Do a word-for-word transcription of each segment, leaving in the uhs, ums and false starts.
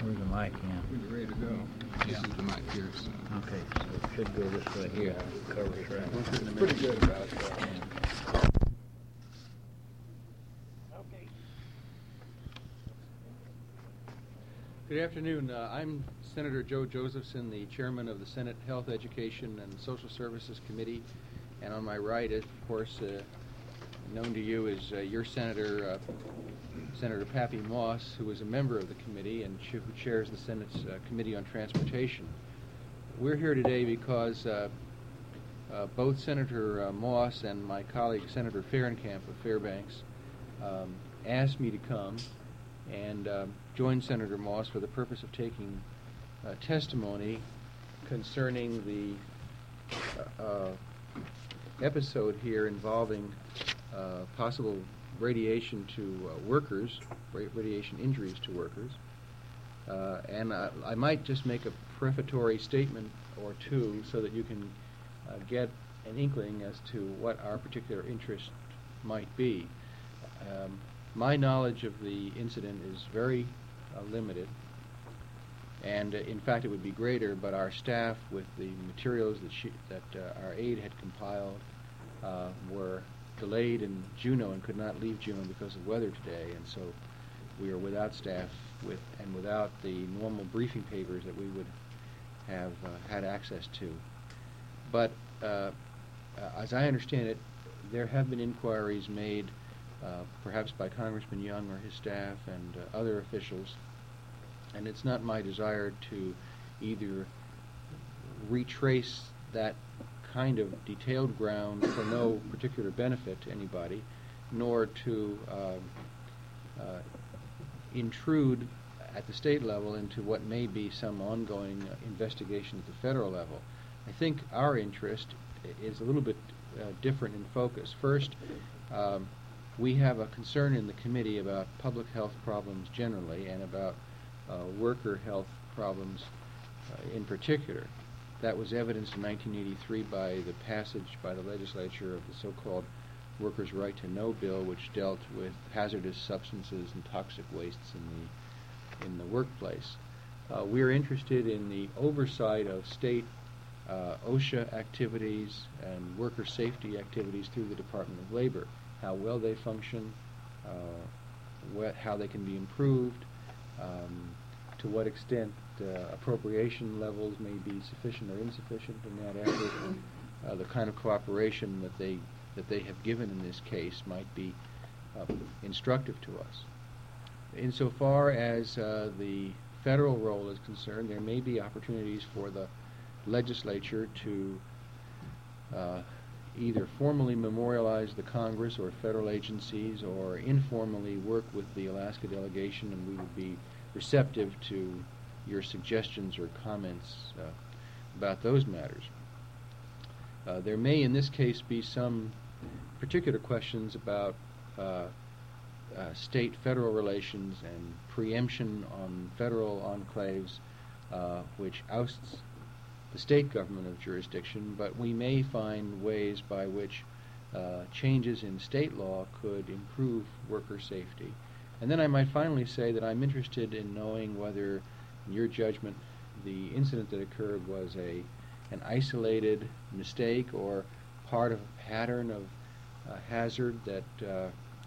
Where's the mic, Ian? We're ready to go. This Yeah. is the mic here. So. Okay, so it should go this way here. Cover it right. It's pretty good about that. Good afternoon. Uh, I'm Senator Joe Josephson, the chairman of the Senate Health, Education, and Social Services Committee. And on my right, of course, uh, known to you is uh, your Senator, uh, Senator Pappy Moss, who is a member of the committee and ch- who chairs the Senate's uh, Committee on Transportation. We're here today because uh, uh, both Senator uh, Moss and my colleague Senator Fahrenkamp of Fairbanks um, asked me to come and uh, join Senator Moss for the purpose of taking uh, testimony concerning the uh, uh, episode here involving uh, possible radiation to uh, workers, ra- radiation injuries to workers. Uh, and uh, I might just make a prefatory statement or two so that you can uh, get an inkling as to what our particular interest might be. Um, My knowledge of the incident is very uh, limited, and uh, in fact it would be greater, but our staff, with the materials that, she, that uh, our aide had compiled, uh, were delayed in Juneau and could not leave Juneau because of weather today, and so we are without staff with and without the normal briefing papers that we would have uh, had access to. But uh, uh, as I understand it, there have been inquiries made Uh, perhaps by Congressman Young or his staff and uh, other officials, and it's not my desire to either retrace that kind of detailed ground for no particular benefit to anybody, nor to uh, uh, intrude at the state level into what may be some ongoing uh, investigation at the federal level. I think our interest is a little bit uh, different in focus. First, um, we have a concern in the committee about public health problems generally and about uh, worker health problems uh, in particular. That was evidenced in nineteen eighty-three by the passage by the legislature of the so-called Workers' Right to Know bill, which dealt with hazardous substances and toxic wastes in the in the workplace. Uh, we're interested in the oversight of state uh, OSHA activities and worker safety activities through the Department of Labor. How well they function, uh, what, how they can be improved, um, to what extent uh, appropriation levels may be sufficient or insufficient in that effort, uh, the kind of cooperation that they that they have given in this case might be uh, instructive to us. Insofar as uh, the federal role is concerned, there may be opportunities for the legislature to uh, either formally memorialize the Congress or federal agencies or informally work with the Alaska delegation, and we would be receptive to your suggestions or comments uh, about those matters. Uh, there may in this case be some particular questions about uh, uh, state-federal relations and preemption on federal enclaves, uh, which ousts the state government of jurisdiction, but we may find ways by which uh, changes in state law could improve worker safety. And then I might finally say that I'm interested in knowing whether, in your judgment, the incident that occurred was a an isolated mistake or part of a pattern of uh, hazard that uh,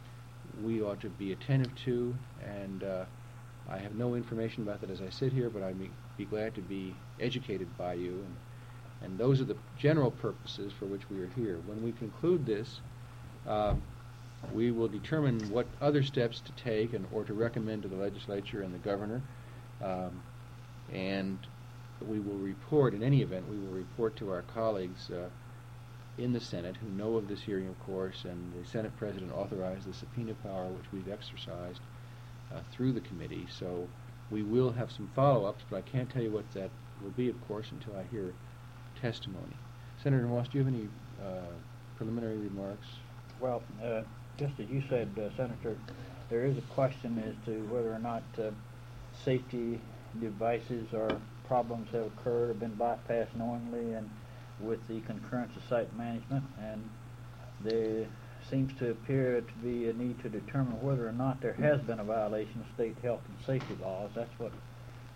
we ought to be attentive to. And uh, I have no information about that as I sit here, but I'd be, be glad to be educated by you. And, and those are the general purposes for which we are here. When we conclude this, uh, we will determine what other steps to take and or to recommend to the legislature and the governor. Um, and we will report, in any event, we will report to our colleagues uh, in the Senate who know of this hearing, of course, and the Senate President authorized the subpoena power which we've exercised uh, through the committee. So we will have some follow-ups, but I can't tell you what that will be, of course, until I hear testimony. Senator Moss, do you have any uh, preliminary remarks? Well, uh, just as you said, uh, Senator, there is a question as to whether or not uh, safety devices or problems have occurred or been bypassed knowingly and with the concurrence of site management, and there seems to appear to be a need to determine whether or not there has been a violation of state health and safety laws. That's what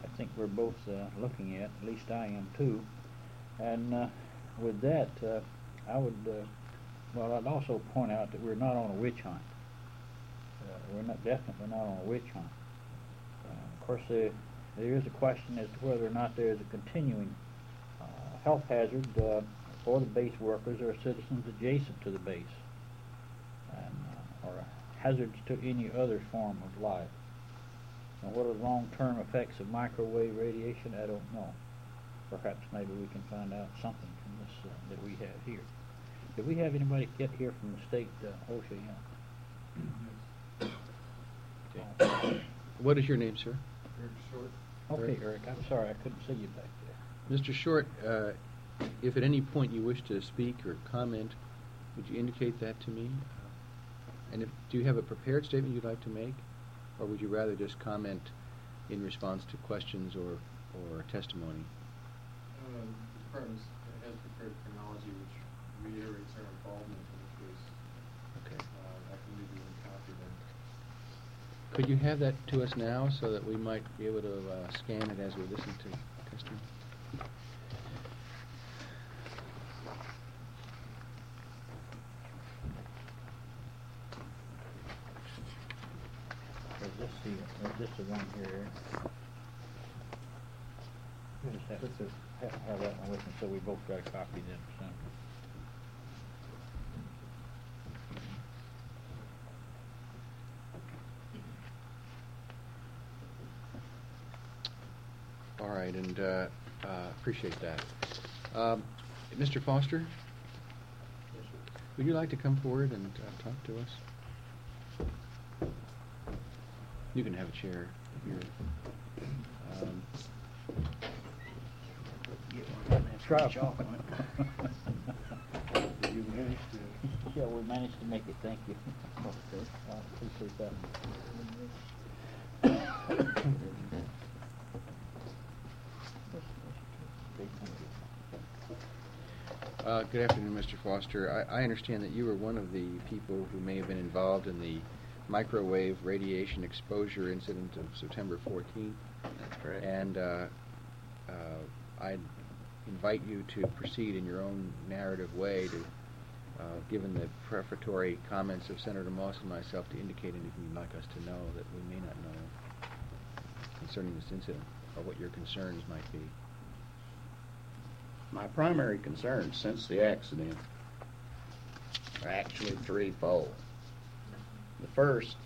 I think we're both uh, looking at, at least I am too. And uh, with that, uh, I would, uh, well, I'd also point out that we're not on a witch hunt. Uh, we're not definitely not on a witch hunt. Uh, of course, there, there is a question as to whether or not there is a continuing uh, health hazard uh, for the base workers or citizens adjacent to the base, and, uh, or hazards to any other form of life. And what are the long-term effects of microwave radiation? I don't know. Perhaps maybe we can find out something from this uh, that we have here. Do we have anybody get here from the state uh, OSHA yet? Okay. What is your name, sir? Eric Short. Okay, Eric, I'm sorry I couldn't see you back there. Mister Short, uh, if at any point you wish to speak or comment, would you indicate that to me? And if, do you have a prepared statement you'd like to make? Or would you rather just comment in response to questions or, or testimony? Uh, the department has prepared chronology which reiterates our involvement in the case. Okay. Uh, I can leave you a copy then. Could you have that to us now so that we might be able to uh, scan it as we listen to testimony? Is this the, is this the one here? We just have to have, have that one with me, so we both got a copy then. So. All right, and uh, uh, appreciate that. Um, Mister Foster, would you like to come forward and uh, talk to us? You can have a chair here. Um, Try. You managed to. Yeah, we managed to make it, thank you. Okay, I appreciate that. Uh, good afternoon, Mister Foster. I, I understand that you were one of the people who may have been involved in the microwave radiation exposure incident of September fourteenth. That's correct. And uh, uh, I invite you to proceed in your own narrative way to, uh, given the prefatory comments of Senator Moss and myself, to indicate anything you'd like us to know that we may not know concerning this incident, or what your concerns might be. My primary concerns since the accident are actually threefold. The first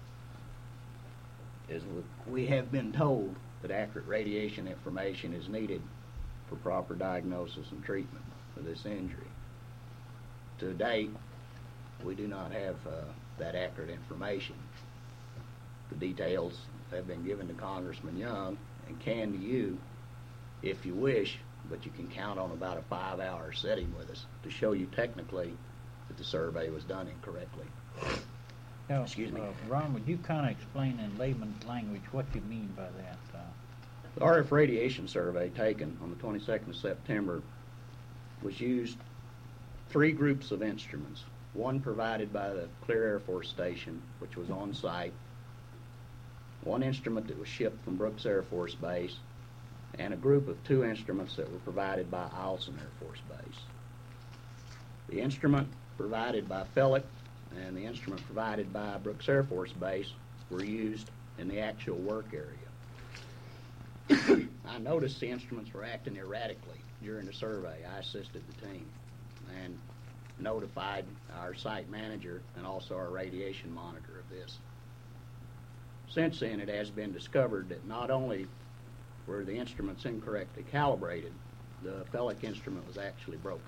is we have been told that accurate radiation information is needed for proper diagnosis and treatment for this injury. To date, we do not have uh, that accurate information. The details have been given to Congressman Young and can to you if you wish, but you can count on about a five-hour setting with us to show you technically that the survey was done incorrectly. Now, Excuse me. Uh, Ron, would you kind of explain in layman's language what you mean by that? Uh, The R F radiation survey taken on the twenty-second of September was used three groups of instruments. One provided by the Clear Air Force Station, which was on site. One instrument that was shipped from Brooks Air Force Base, and a group of two instruments that were provided by Eielson Air Force Base. The instrument provided by F E L C and the instrument provided by Brooks Air Force Base were used in the actual work area. I noticed the instruments were acting erratically during the survey. I assisted the team and notified our site manager and also our radiation monitor of this. Since then, it has been discovered that not only were the instruments incorrectly calibrated, the F E L C instrument was actually broken.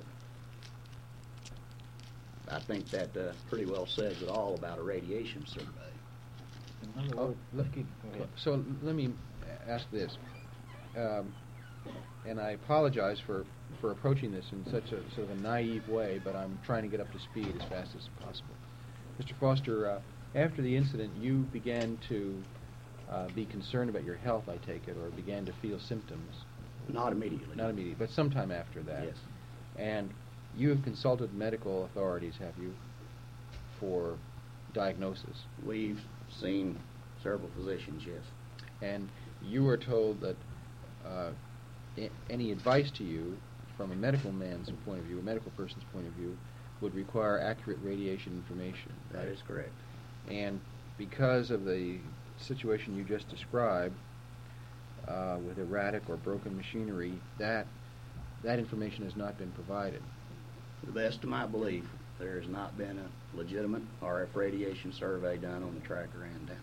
I think that uh, pretty well says it all about a radiation survey. in other Oh, words, let's keep, go ahead. So let me ask this, um, and I apologize for, for approaching this in such a sort of a naive way, but I'm trying to get up to speed as fast as possible. Mister Foster, uh, after the incident, you began to uh, be concerned about your health, I take it, or began to feel symptoms. Not immediately. Not immediately, but sometime after that. Yes. And you have consulted medical authorities, have you, for diagnosis? We've seen several physicians, yes. And you were told that uh, a- any advice to you from a medical man's point of view, a medical person's point of view, would require accurate radiation information. That right? is correct. And because of the situation you just described, uh, with erratic or broken machinery, that that information has not been provided. To the best of my belief, there has not been a legitimate R F radiation survey done on the tracker antenna.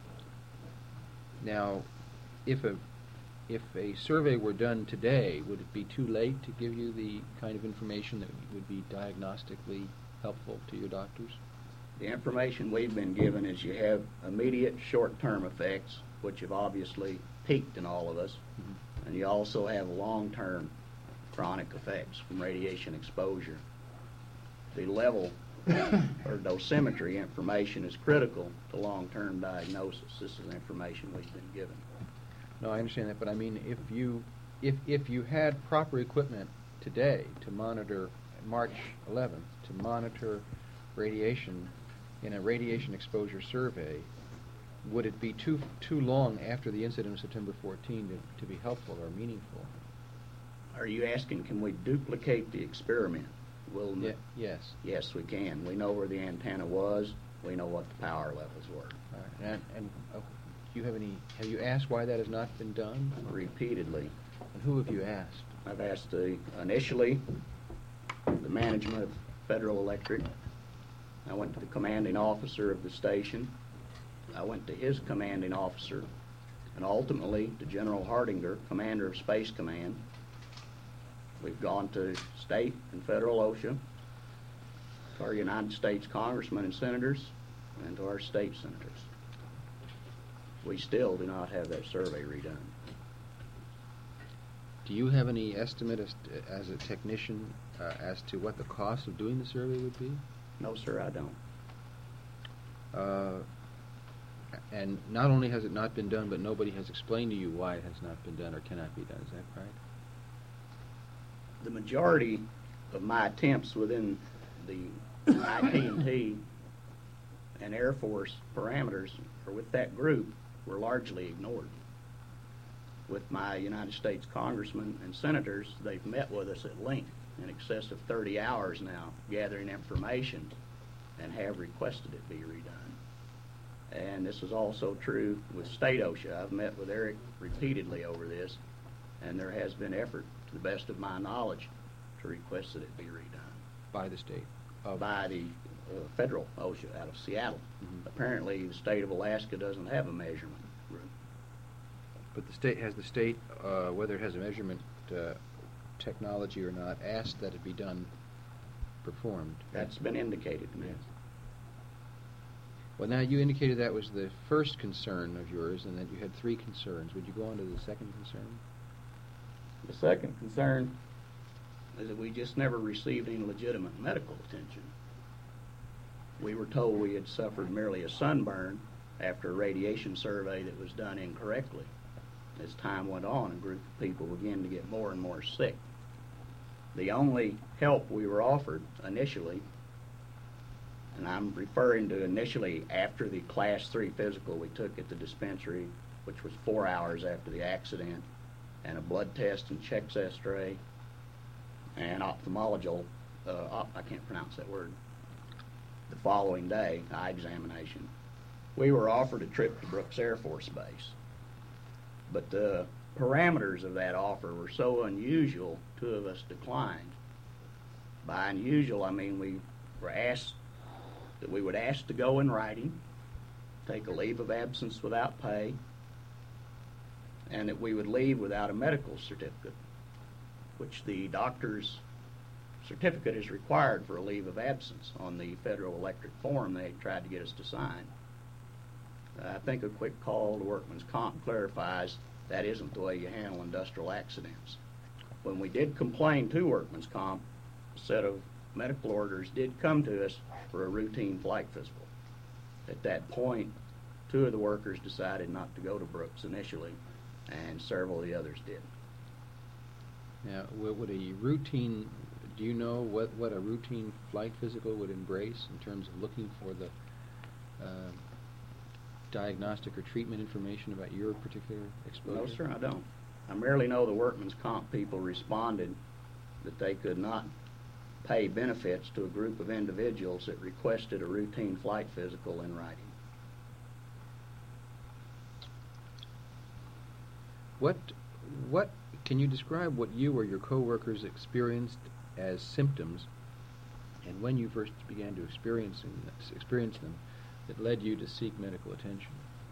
Now, if a if a survey were done today, would it be too late to give you the kind of information that would be diagnostically helpful to your doctors? The information we've been given is you have immediate short-term effects, which have obviously peaked in all of us, Mm-hmm. and you also have long-term chronic effects from radiation exposure. The level or dosimetry information is critical to long-term diagnosis. This is information we've been given. No, I understand that, but I mean, if you if if you had proper equipment today to monitor March eleventh, to monitor radiation in a radiation exposure survey, would it be too too long after the incident of September fourteenth to, to be helpful or meaningful? Are you asking, can we duplicate the experiment? Will Ye- yes. Yes, we can. We know where the antenna was. We know what the power levels were. All right. And, and uh, do you have any? Have you asked why that has not been done? Repeatedly. And who have you asked? I've asked the, initially, the management of Federal Electric. I went to the commanding officer of the station. I went to his commanding officer, and ultimately to General Hardinger, commander of Space Command. We've gone to state and federal OSHA, to our United States congressmen and senators, and to our state senators. We still do not have that survey redone. Do you have any estimate as, as a technician uh, as to what the cost of doing the survey would be? No, sir, I don't. Uh, and not only has it not been done, but nobody has explained to you why it has not been done or cannot be done. Is that right? The majority of my attempts within the I T and T and Air Force parameters, or with that group, were largely ignored. With my United States congressmen and senators, they've met with us at length in excess of thirty hours now, gathering information, and have requested it be redone. And this is also true with state OSHA. I've met with Eric repeatedly over this, and there has been effort, to the best of my knowledge, to request that it be redone. By the state? Of By the uh, federal OSHA out of Seattle. Mhm. Apparently, the state of Alaska doesn't have a measurement group. But the state, has the state, uh, whether it has a measurement uh, technology or not, asked that it be done, performed? That's been indicated to me. Yes. Well, now you indicated that was the first concern of yours and that you had three concerns. Would you go on to the second concern? The second concern is that we just never received any legitimate medical attention. We were told we had suffered merely a sunburn after a radiation survey that was done incorrectly. As time went on, a group of people began to get more and more sick. The only help we were offered initially, and I'm referring to initially after the class three physical we took at the dispensary, which was four hours after the accident, and a blood test and chest x-ray, and ophthalmological, uh, op- I can't pronounce that word, the following day, eye examination. We were offered a trip to Brooks Air Force Base. But the parameters of that offer were so unusual, two of us declined. By unusual, I mean we were asked that we would ask to go in writing, take a leave of absence without pay, and that we would leave without a medical certificate, which the doctor's certificate is required for a leave of absence on the Federal Electric form they tried to get us to sign. I think a quick call to Workman's Comp clarifies that isn't the way you handle industrial accidents. When we did complain to Workman's Comp, a set of medical orders did come to us for a routine flight physical. At that point, two of the workers decided not to go to Brooks initially, and several of the others did. Now, what would a routine, do you know what, what a routine flight physical would embrace in terms of looking for the uh, diagnostic or treatment information about your particular exposure? No, sir, I don't. I merely know the workman's comp people responded that they could not pay benefits to a group of individuals that requested a routine flight physical in writing. What, what, can you describe what you or your coworkers experienced as symptoms, and when you first began to experiencing, experience them, that led you to seek medical attention?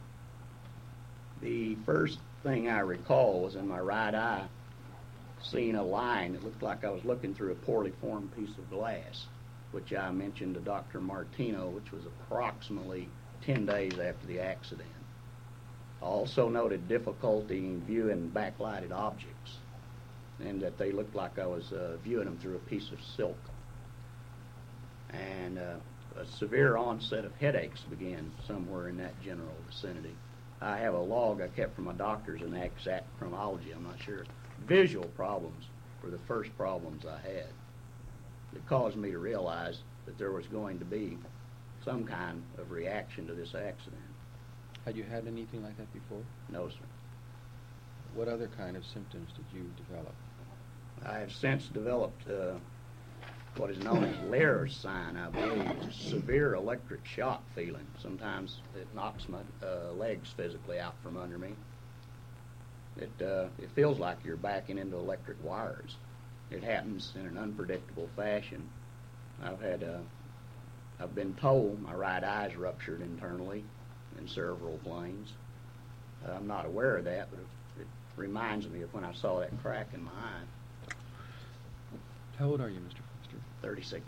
The first thing I recall was in my right eye, seeing a line that looked like I was looking through a poorly formed piece of glass, which I mentioned to Doctor Martino, which was approximately ten days after the accident. I also noted difficulty in viewing backlighted objects, and that they looked like I was uh, viewing them through a piece of silk. And uh, a severe onset of headaches began somewhere in that general vicinity. I have a log I kept from my doctors in the exact chronology, I'm not sure. Visual problems were the first problems I had. It caused me to realize that there was going to be some kind of reaction to this accident. Had you had anything like that before? No, sir. What other kind of symptoms did you develop? I have since developed uh, what is known as Lehrer's sign, I believe. It's a severe electric shock feeling. Sometimes it knocks my uh, legs physically out from under me. It, uh, it feels like you're backing into electric wires. It happens in an unpredictable fashion. I've had, uh, I've been told my right eye's ruptured internally in several planes. Uh, I'm not aware of that, but it, it reminds me of when I saw that crack in my eye. How old are you, Mister Foster? thirty-six.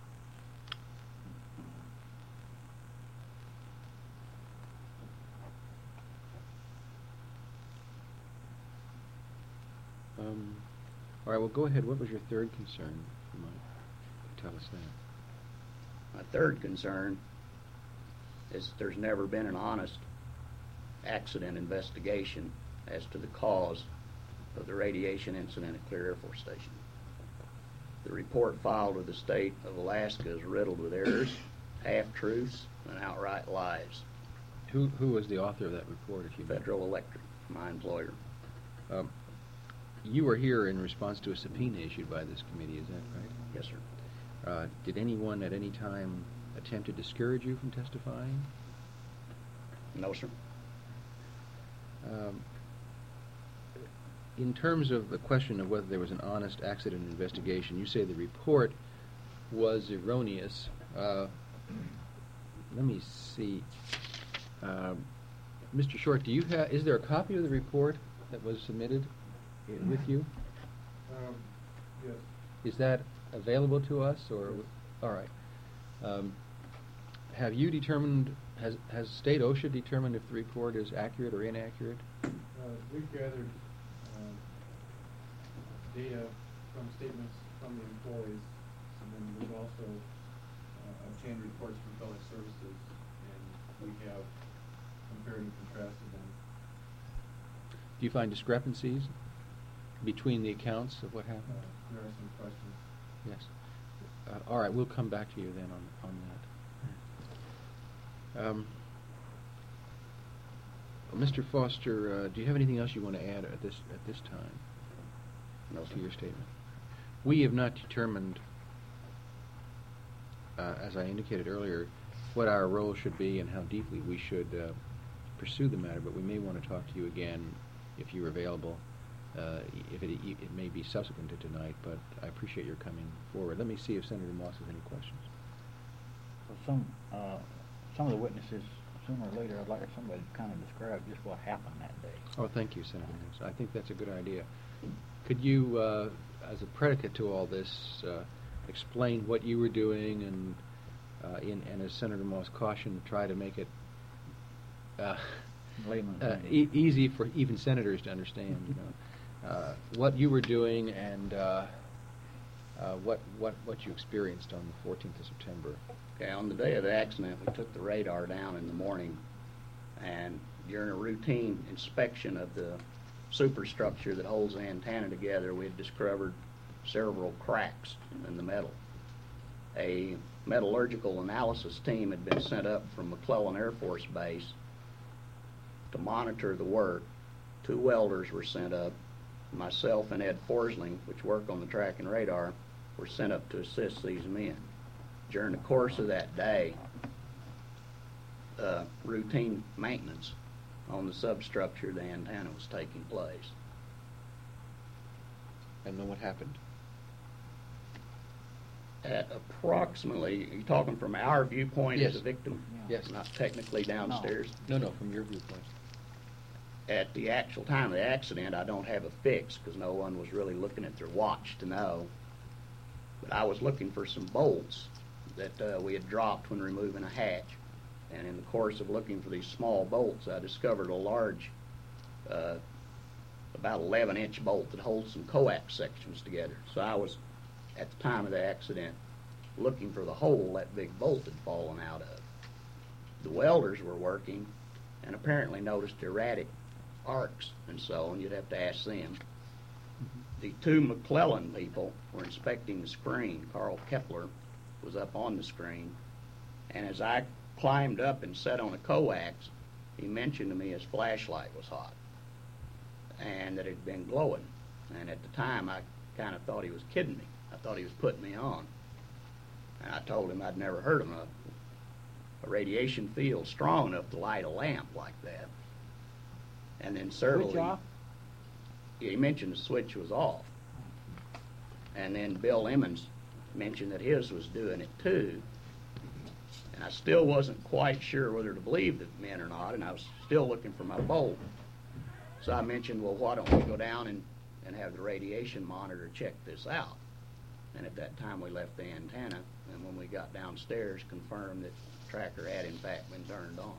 Um, all right, well, go ahead. What was your third concern? If you might tell us that. My third concern is that there's never been an honest accident investigation as to the cause of the radiation incident at Clear Air Force Station. The report filed with the state of Alaska is riddled with errors, half-truths, and outright lies. Who who was the author of that report, if you know? Federal Electric, my employer. Um, you were here in response to a subpoena issued by this committee, is that right? Yes, sir. Uh, did anyone at any time attempt to discourage you from testifying? No, sir. Um, in terms of the question of whether there was an honest accident investigation, you say the report was erroneous. Uh, let me see. Uh, Mister Short, do you have? Is there a copy of the report that was submitted i- with you? Um, yes. Is that available to us, or? Yes. All right. Um, have you determined? Has has State OSHA determined if the report is accurate or inaccurate? Uh, we've gathered uh, data from statements from the employees, and then we've also uh, obtained reports from Public Services, and we have compared and contrasted them. Do you find discrepancies between the accounts of what Uh, happened? there are some questions. Yes. Uh, all right, we'll come back to you then on on that. Um, well, Mister Foster, uh, do you have anything else you want to add at this at this time No, to sir. your statement? We have not determined, uh, as I indicated earlier, what our role should be and how deeply we should uh, pursue the matter, but we may want to talk to you again if you're available. Uh, if it, it may be subsequent to tonight, but I appreciate your coming forward. Let me see if Senator Moss has any questions. Well, some, uh, some of the witnesses, sooner or later, I'd like somebody to kind of describe just what happened that day. Oh, thank you, Senator Moss. I think that's a good idea. Could you, uh, as a predicate to all this, uh, explain what you were doing and, uh, in, and as Senator Moss cautioned, try to make it uh, Layman's uh, language. e- easy for even senators to understand, you know. Uh, what you were doing and uh, uh, what what what you experienced on the fourteenth of September. Okay, on the day of the accident, we took the radar down in the morning, and during a routine inspection of the superstructure that holds the antenna together, we had discovered several cracks in the metal. A metallurgical analysis team had been sent up from McClellan Air Force Base to monitor the work. Two welders were sent up. Myself and Ed Forsling, which work on the track and radar, were sent up to assist these men. During the course of that day, uh, routine maintenance on the substructure of the antenna was taking place. And then what happened? At approximately, you're talking from our viewpoint as Yes. a victim? Yes. Not technically downstairs? No, no, from your viewpoint. At the actual time of the accident, I don't have a fix because no one was really looking at their watch to know. But I was looking for some bolts that uh, we had dropped when removing a hatch. And in the course of looking for these small bolts, I discovered a large, uh, about eleven inch bolt that holds some coax sections together. So I was, at the time of the accident, looking for the hole that big bolt had fallen out of. The welders were working and apparently noticed erratic arcs and so on. You'd have to ask them. The two McClellan people were inspecting the screen. Carl Kepler was up on the screen, and as I climbed up and sat on a coax, he mentioned to me his flashlight was hot and that it had been glowing. And at the time, I kind of thought he was kidding me. I thought he was putting me on. And I told him I'd never heard of a, a radiation field strong enough to light a lamp like that. And then certainly, Switch off? he mentioned the switch was off. And then Bill Emmons mentioned that his was doing it too. And I still wasn't quite sure whether to believe the men or not, and I was still looking for my bolt. So I mentioned, well, why don't we go down and, and have the radiation monitor check this out? And at that time we left the antenna, and when we got downstairs, confirmed that the tracker had in fact been turned on.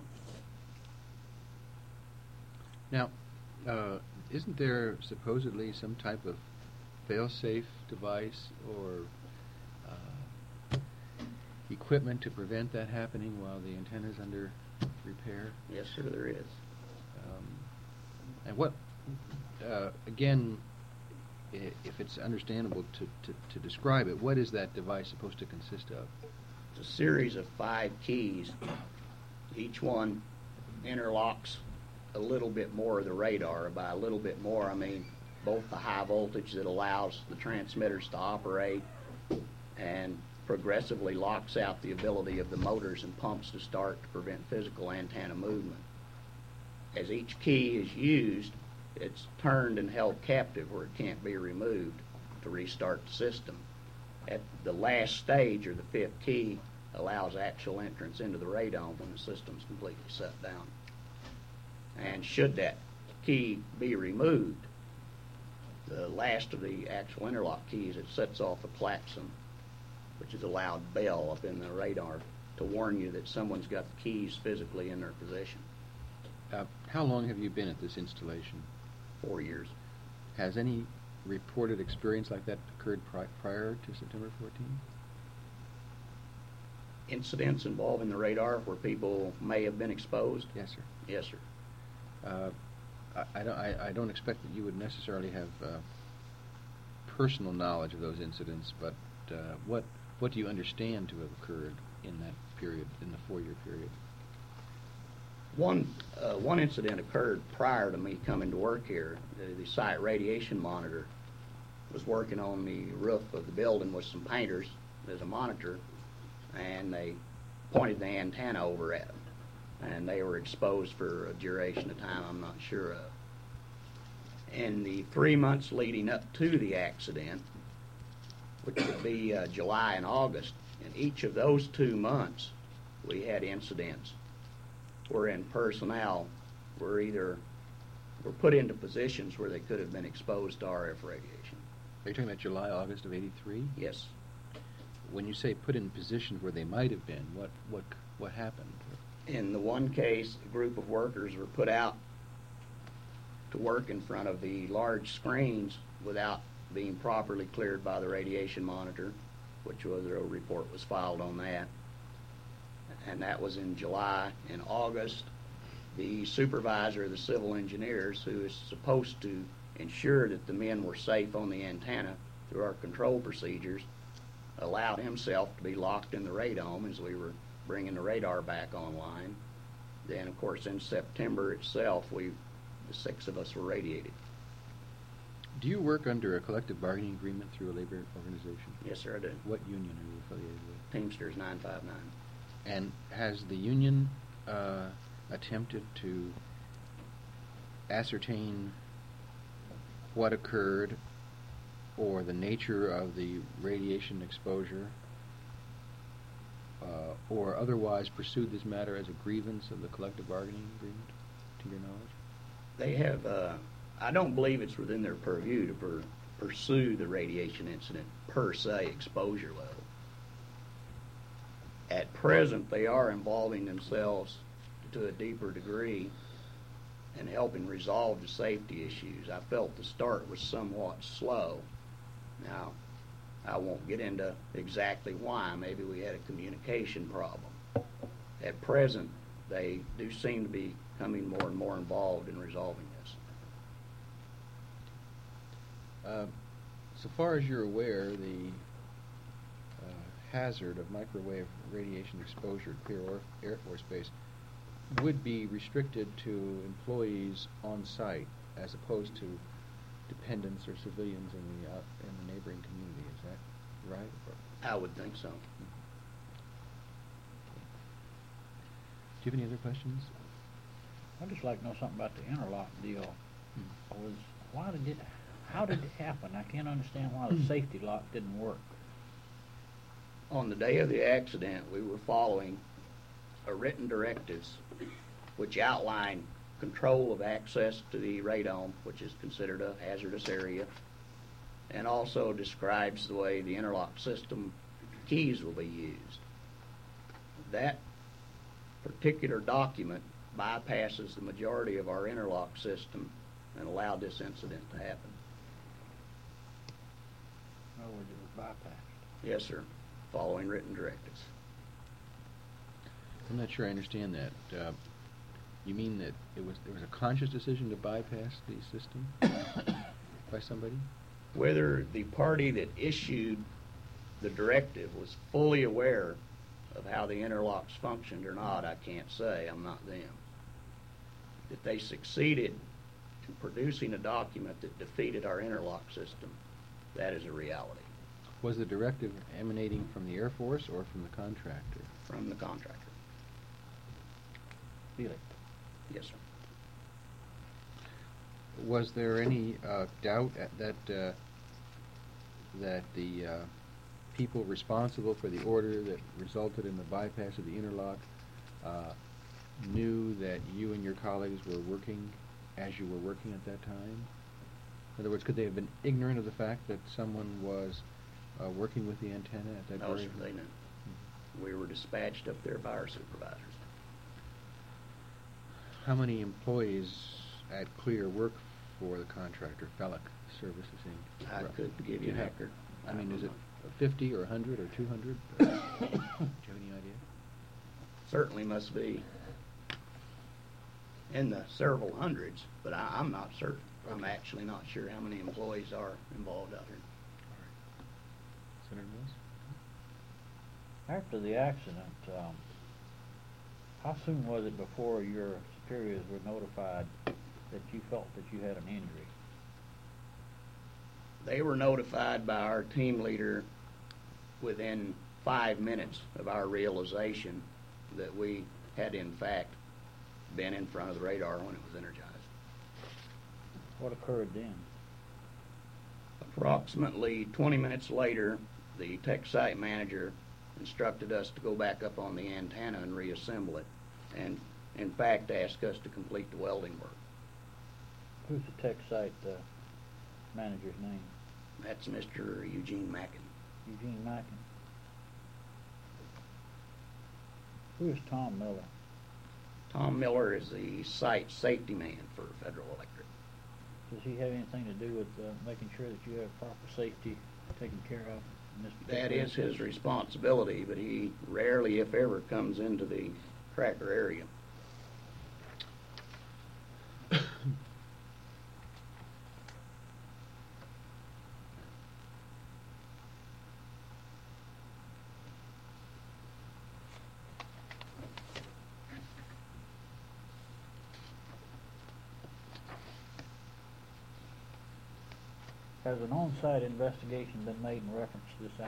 Now, uh, isn't there supposedly some type of fail-safe device or uh, equipment to prevent that happening while the antenna is under repair? Yes, sir, there is. Um, and what, uh, again, i- if it's understandable to, to, to describe it, what is that device supposed to consist of? It's a series of five keys. Each one interlocks a little bit more of the radar. By a little bit more, I mean both the high voltage that allows the transmitters to operate and progressively locks out the ability of the motors and pumps to start to prevent physical antenna movement. As each key is used, it's turned and held captive where it can't be removed to restart the system. At the last stage, or the fifth key, allows actual entrance into the radome when the system's completely shut down. And should that key be removed, the last of the actual interlock keys, it sets off a klaxon, which is a loud bell up in the radar to warn you that someone's got the keys physically in their possession. Uh, how long have you been at this installation? Four years. Has any reported experience like that occurred pri- prior to September fourteenth? Incidents involving the radar where people may have been exposed? Yes, sir. Yes, sir. Uh, I, I, don't, I, I don't expect that you would necessarily have uh, personal knowledge of those incidents, but uh, what what do you understand to have occurred in that period, in the four-year period? One uh, one incident occurred prior to me coming to work here. The, the site radiation monitor was working on the roof of the building with some painters as a monitor, and they pointed the antenna over at them. And they were exposed for a duration of time I'm not sure of. In the three months leading up to the accident, which would be uh, July and August, in each of those two months, we had incidents wherein personnel were either were put into positions where they could have been exposed to R F radiation. Are you talking about July, August of eighty-three? Yes. When you say put in positions where they might have been, what what what happened? In the one case, a group of workers were put out to work in front of the large screens without being properly cleared by the radiation monitor, which was a report was filed on that. And that was in July. In August, the supervisor of the civil engineers, who is supposed to ensure that the men were safe on the antenna through our control procedures, allowed himself to be locked in the radome as we were bringing the radar back online. Then, of course, in September itself, we, the six of us were radiated. Do you work under a collective bargaining agreement through a labor organization? Yes, sir, I do. What union are you affiliated with? Teamsters nine five nine. And has the union uh, attempted to ascertain what occurred or the nature of the radiation exposure, uh, or otherwise pursued this matter as a grievance of the collective bargaining agreement, to your knowledge? They have, uh, I don't believe it's within their purview to per- pursue the radiation incident per se exposure level. At present, they are involving themselves to a deeper degree in helping resolve the safety issues. I felt the start was somewhat slow. Now, I won't get into exactly why. Maybe we had a communication problem. At present, they do seem to be becoming more and more involved in resolving this. Uh, so far as you're aware, the uh, hazard of microwave radiation exposure at Clear or- Air Force Base would be restricted to employees on site as opposed to dependents or civilians in the uh, in the neighboring community. Is that right? I would think so. Do you have any other questions? I'd just like to know something about the interlock deal. Was, why did it, how did it happen? I can't understand why the safety lock didn't work. On the day of the accident, we were following a written directives which outline control of access to the radome, which is considered a hazardous area, and also describes the way the interlock system keys will be used. That particular document bypasses the majority of our interlock system and allowed this incident to happen. In other words, it was bypassed. Yes, sir, following written directives. I'm not sure I understand that. Uh, you mean that it was there was a conscious decision to bypass the system by somebody? Whether the party that issued the directive was fully aware of how the interlocks functioned or not, I can't say. I'm not them. That they succeeded in producing a document that defeated our interlock system, that is a reality. Was the directive emanating from the Air Force or from the contractor? From the contractor. Really? Yes, sir. Was there any uh, doubt at that uh, that the uh, people responsible for the order that resulted in the bypass of the interlock uh, knew that you and your colleagues were working as you were working at that time? In other words, could they have been ignorant of the fact that someone was uh, working with the antenna at that No, very sir, they knew. We were dispatched up there by our supervisors. How many employees at Clear work for the contractor, Felloc Services Incorporated? I couldn't give you an have- accurate. I mean, is it know. fifty or a hundred or two hundred? Do you have any idea? Certainly must be in the several hundreds, but I, I'm not certain. I'm actually not sure how many employees are involved out here. Senator Mills? After the accident, um, how soon was it before your superiors were notified that you felt that you had an injury? They were notified by our team leader within five minutes of our realization that we had in fact been in front of the radar when it was energized. What occurred then? Approximately twenty minutes later, the tech site manager instructed us to go back up on the antenna and reassemble it, and in fact asked us to complete the welding work. Who's the tech site uh, manager's name? That's Mister Eugene Mackin. Eugene Mackin. Who is Tom Miller? Tom Miller is the site safety man for Federal Electric. Does he have anything to do with uh, making sure that you have proper safety taken care of in this particular That is his instance? responsibility, but he rarely, if ever, comes into the cracker area. has an on-site investigation been made in reference to this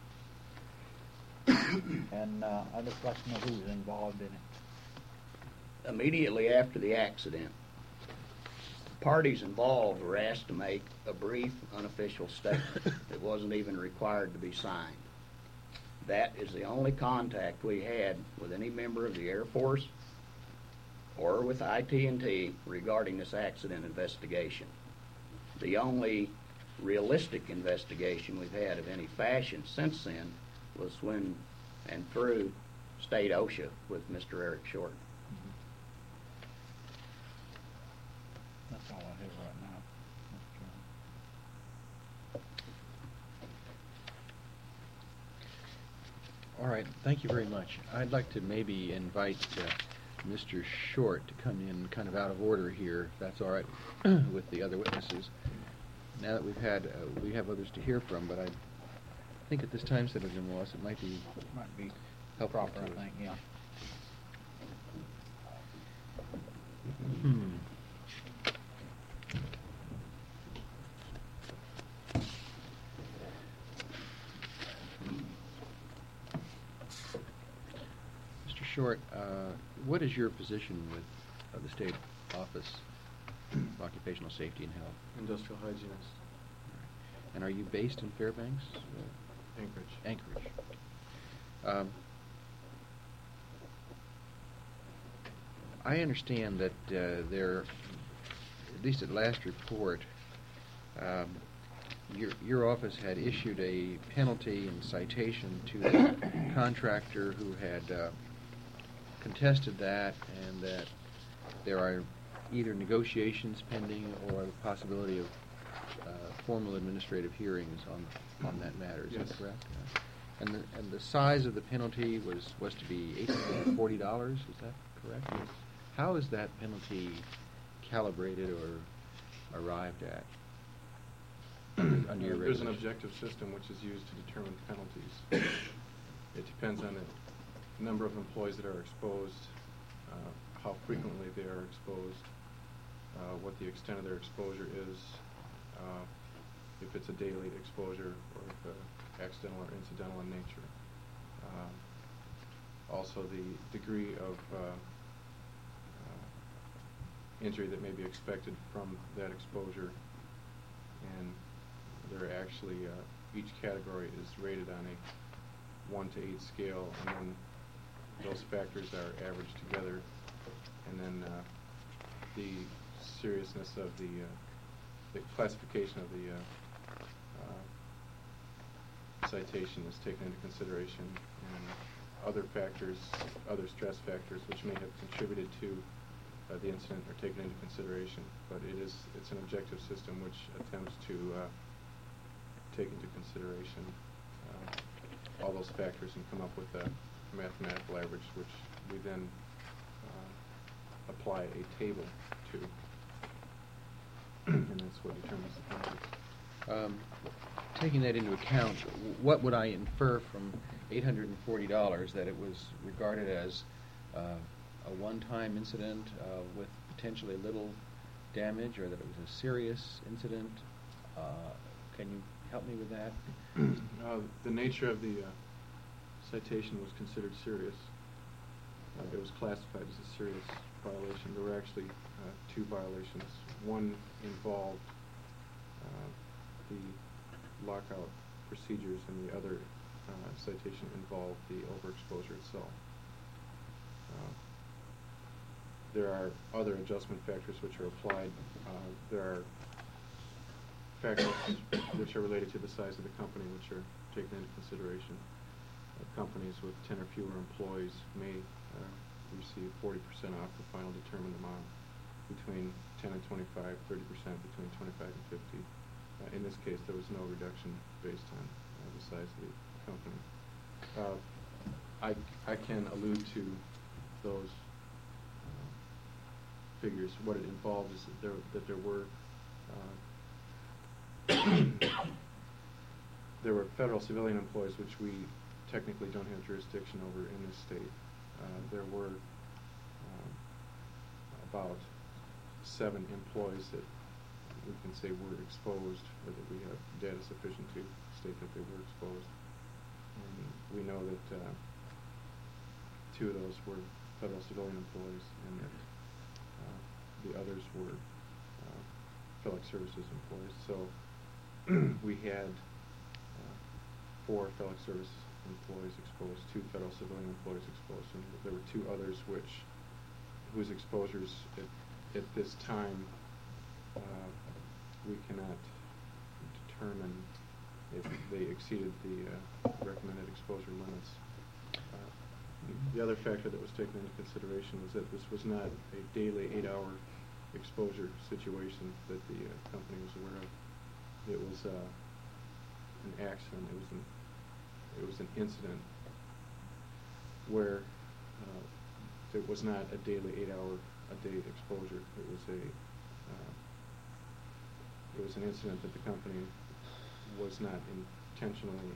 accident? And uh, I'd just like to know who's involved in it. Immediately after the accident, parties involved were asked to make a brief, unofficial statement that wasn't even required to be signed. That is the only contact we had with any member of the Air Force or with I T and T regarding this accident investigation. The only realistic investigation we've had of any fashion since then was when and through State OSHA with Mister Eric Short. That's all I have right now, Mister Chairman. All right, thank you very much. I'd like to maybe invite uh, Mister Short to come in kind of out of order here, if that's all right, with the other witnesses. Now that we've had, uh, we have others to hear from, but I think at this time, Senator Moss, it might be Might be helpful proper, to I us. think, yeah. Hmm. Mister Short, uh, what is your position with uh, the State Office of Occupational Safety and Health? Industrial hygienist, And are you based in Fairbanks? Anchorage. Anchorage. Um, I understand that uh, there, at least at last report, um, your your office had issued a penalty and citation to the contractor who had uh, contested that, and that there are either negotiations pending or the possibility of uh, formal administrative hearings on on that matter. Is Yes. that correct? Uh, and the and the size of the penalty was was to be eight hundred and forty dollars. Is that correct? Yes. How is that penalty calibrated or arrived at under, under your Uh, There's an regulations? objective system which is used to determine penalties. It depends on the number of employees that are exposed, uh, how frequently they are exposed, uh, what the extent of their exposure is, uh, if it's a daily exposure or if uh, accidental or incidental in nature. Um, also the degree of uh, uh, injury that may be expected from that exposure, and they're actually, uh, each category is rated on a one to eight scale, and then those factors are averaged together, and then uh, the seriousness of the, uh, the classification of the uh, uh, citation is taken into consideration, and other factors, other stress factors which may have contributed to uh, the incident are taken into consideration. But it is, it's an objective system which attempts to uh, take into consideration uh, all those factors and come up with a mathematical average, which we then uh, apply a table to, and that's what determines the penalties. Um, taking that into account, w- what would I infer from eight hundred forty dollars? That it was regarded as uh, a one-time incident uh, with potentially little damage, or that it was a serious incident? Uh, can you help me with that? Uh, the nature of the uh, citation was considered serious. Uh, it was classified as a serious violation. There were actually uh, two violations. One involved uh, the lockout procedures, and the other uh, citation involved the overexposure itself. Uh, there are other adjustment factors which are applied. Uh, there are factors which are related to the size of the company which are taken into consideration. Uh, companies with ten or fewer employees may uh, receive forty percent off the final determined amount, between ten and twenty-five, thirty percent between twenty-five and fifty. Uh, in this case, there was no reduction based on uh, the size of the company. Uh, I, I can allude to those uh, figures. What it involved is that there, that there were uh, there were federal civilian employees which we technically don't have jurisdiction over in this state. Uh, there were uh, about seven employees that we can say were exposed, or that we have data sufficient to state that they were exposed. And we know that uh, two of those were federal civilian employees, and that uh, the others were uh, Felix Services employees. So we had uh, four Felix Service employees exposed, two federal civilian employees exposed, and there were two others which whose exposures at, at this time uh, we cannot determine if they exceeded the uh, recommended exposure limits. Uh, the other factor that was taken into consideration was that this was not a daily eight-hour exposure situation that the uh, company was aware of. It was uh, an accident. It was an it was an incident where uh, it was not a daily eight-hour a day exposure. It was a uh, it was an incident that the company was not intentionally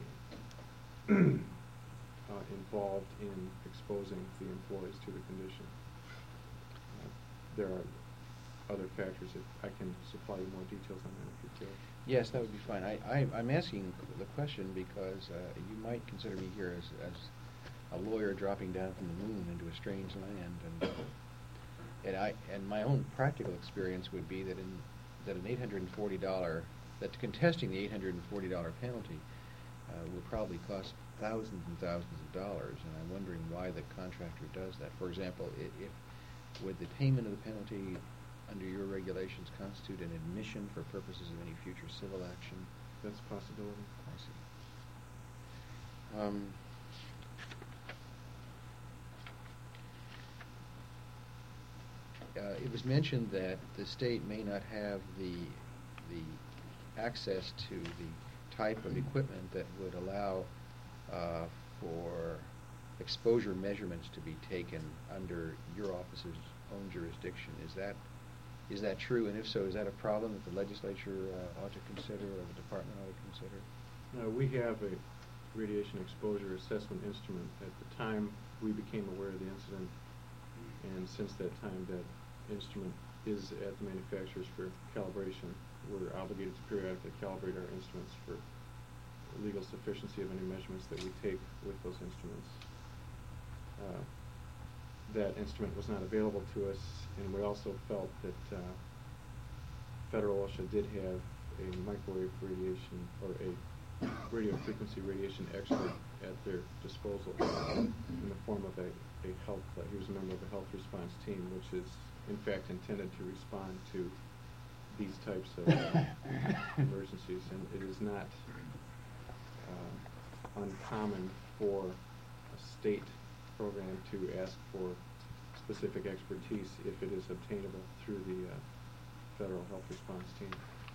uh, involved in exposing the employees to the condition. Uh, there are other factors that I can supply you more details on that if you care. Yes, that would be fine. I, I, I'm asking the question because uh, you might consider me here as, as a lawyer dropping down from the moon into a strange land, and and I and my own practical experience would be that in that an eight hundred forty dollar that contesting the eight hundred forty dollar penalty uh, will probably cost thousands and thousands of dollars, and I'm wondering why the contractor does that. For example, if, if would the payment of the penalty under your regulations constitute an admission for purposes of any future civil action? That's a possibility. I see. Um, uh, it was mentioned that the state may not have the the access to the type of equipment that would allow uh, for exposure measurements to be taken under your office's own jurisdiction. Is that Is that true? And if so, is that a problem that the legislature uh, ought to consider, or the department ought to consider? No, we have a radiation exposure assessment instrument. At the time we became aware of the incident, and since that time that instrument is at the manufacturers for calibration. We're obligated to periodically calibrate our instruments for legal sufficiency of any measurements that we take with those instruments. Uh, that instrument was not available to us, and we also felt that uh, Federal OSHA did have a microwave radiation or a radio frequency radiation expert at their disposal in the form of a, a health, uh, he was a member of a health response team, which is in fact intended to respond to these types of uh, emergencies, and it is not uh, uncommon for a state program to ask for specific expertise if it is obtainable through the uh, federal health response team.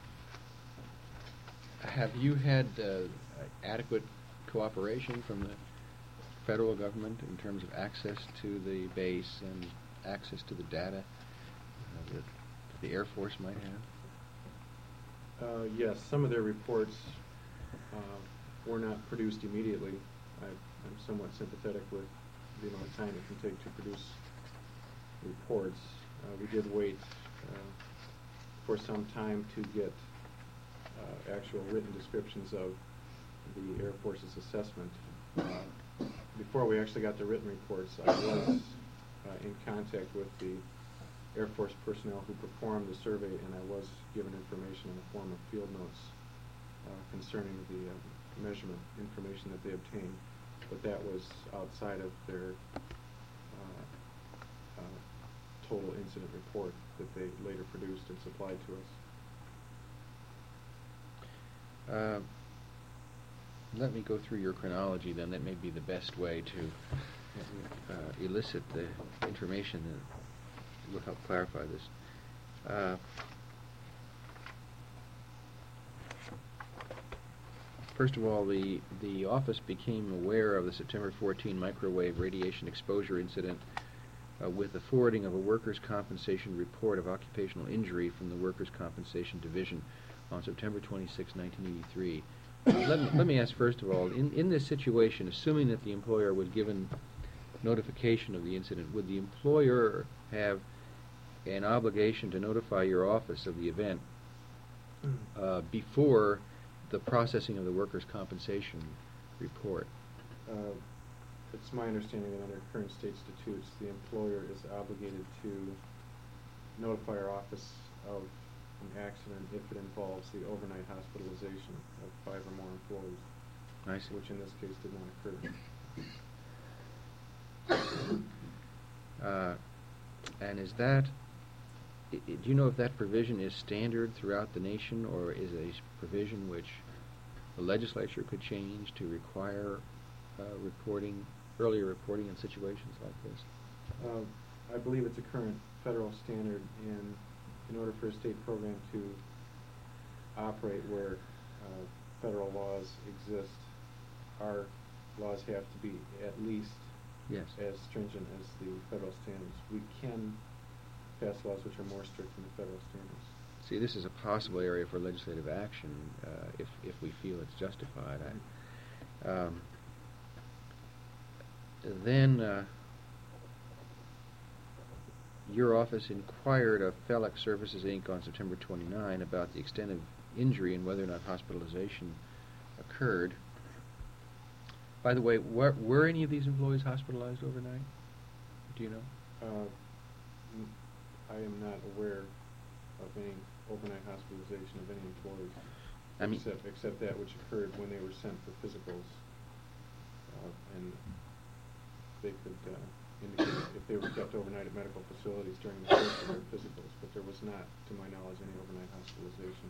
Have you had uh, adequate cooperation from the federal government in terms of access to the base and access to the data uh, that the Air Force might have? Uh, yes, some of their reports uh, were not produced immediately. I, I'm somewhat sympathetic with the amount of time it can take to produce reports. Uh, we did wait uh, for some time to get uh, actual written descriptions of the Air Force's assessment. Uh, before we actually got the written reports, I was uh, in contact with the Air Force personnel who performed the survey, and I was given information in the form of field notes uh, concerning the uh, measurement information that they obtained, but that was outside of their uh, uh, total incident report that they later produced and supplied to us. Uh, let me go through your chronology then. That may be the best way to uh, elicit the information that will help clarify this. Uh, First of all, the, the office became aware of the September fourteenth microwave radiation exposure incident uh, with the forwarding of a workers' compensation report of occupational injury from the Workers' Compensation Division on September twenty-sixth, nineteen eighty-three. Uh, let, me, let me ask first of all, in, in this situation, assuming that the employer was given notification of the incident, would the employer have an obligation to notify your office of the event uh, before the processing of the workers' compensation report? Uh, It's my understanding that under current state statutes, the employer is obligated to notify our office of an accident if it involves the overnight hospitalization of five or more employees. I see. Which in this case did not occur. Uh, and is that, i- i- do you know if that provision is standard throughout the nation, or is a s- provision which the legislature could change to require uh, reporting, earlier reporting in situations like this? Uh, I believe it's a current federal standard, and in order for a state program to operate where uh, federal laws exist, our laws have to be at least Yes. as stringent as the federal standards. We can pass laws which are more strict than the federal standards. See, this is a possible area for legislative action uh, if if we feel it's justified. I, um, then uh, your office inquired of Felix Services, Incorporated on September twenty-ninth about the extent of injury and whether or not hospitalization occurred. By the way, were, were any of these employees hospitalized overnight? Do you know? Uh, n- I am not aware of any overnight hospitalization of any employees, I mean- except, except that which occurred when they were sent for physicals. Uh, and they could uh, indicate if they were kept overnight at medical facilities during the course of their physicals, but there was not, to my knowledge, any overnight hospitalization.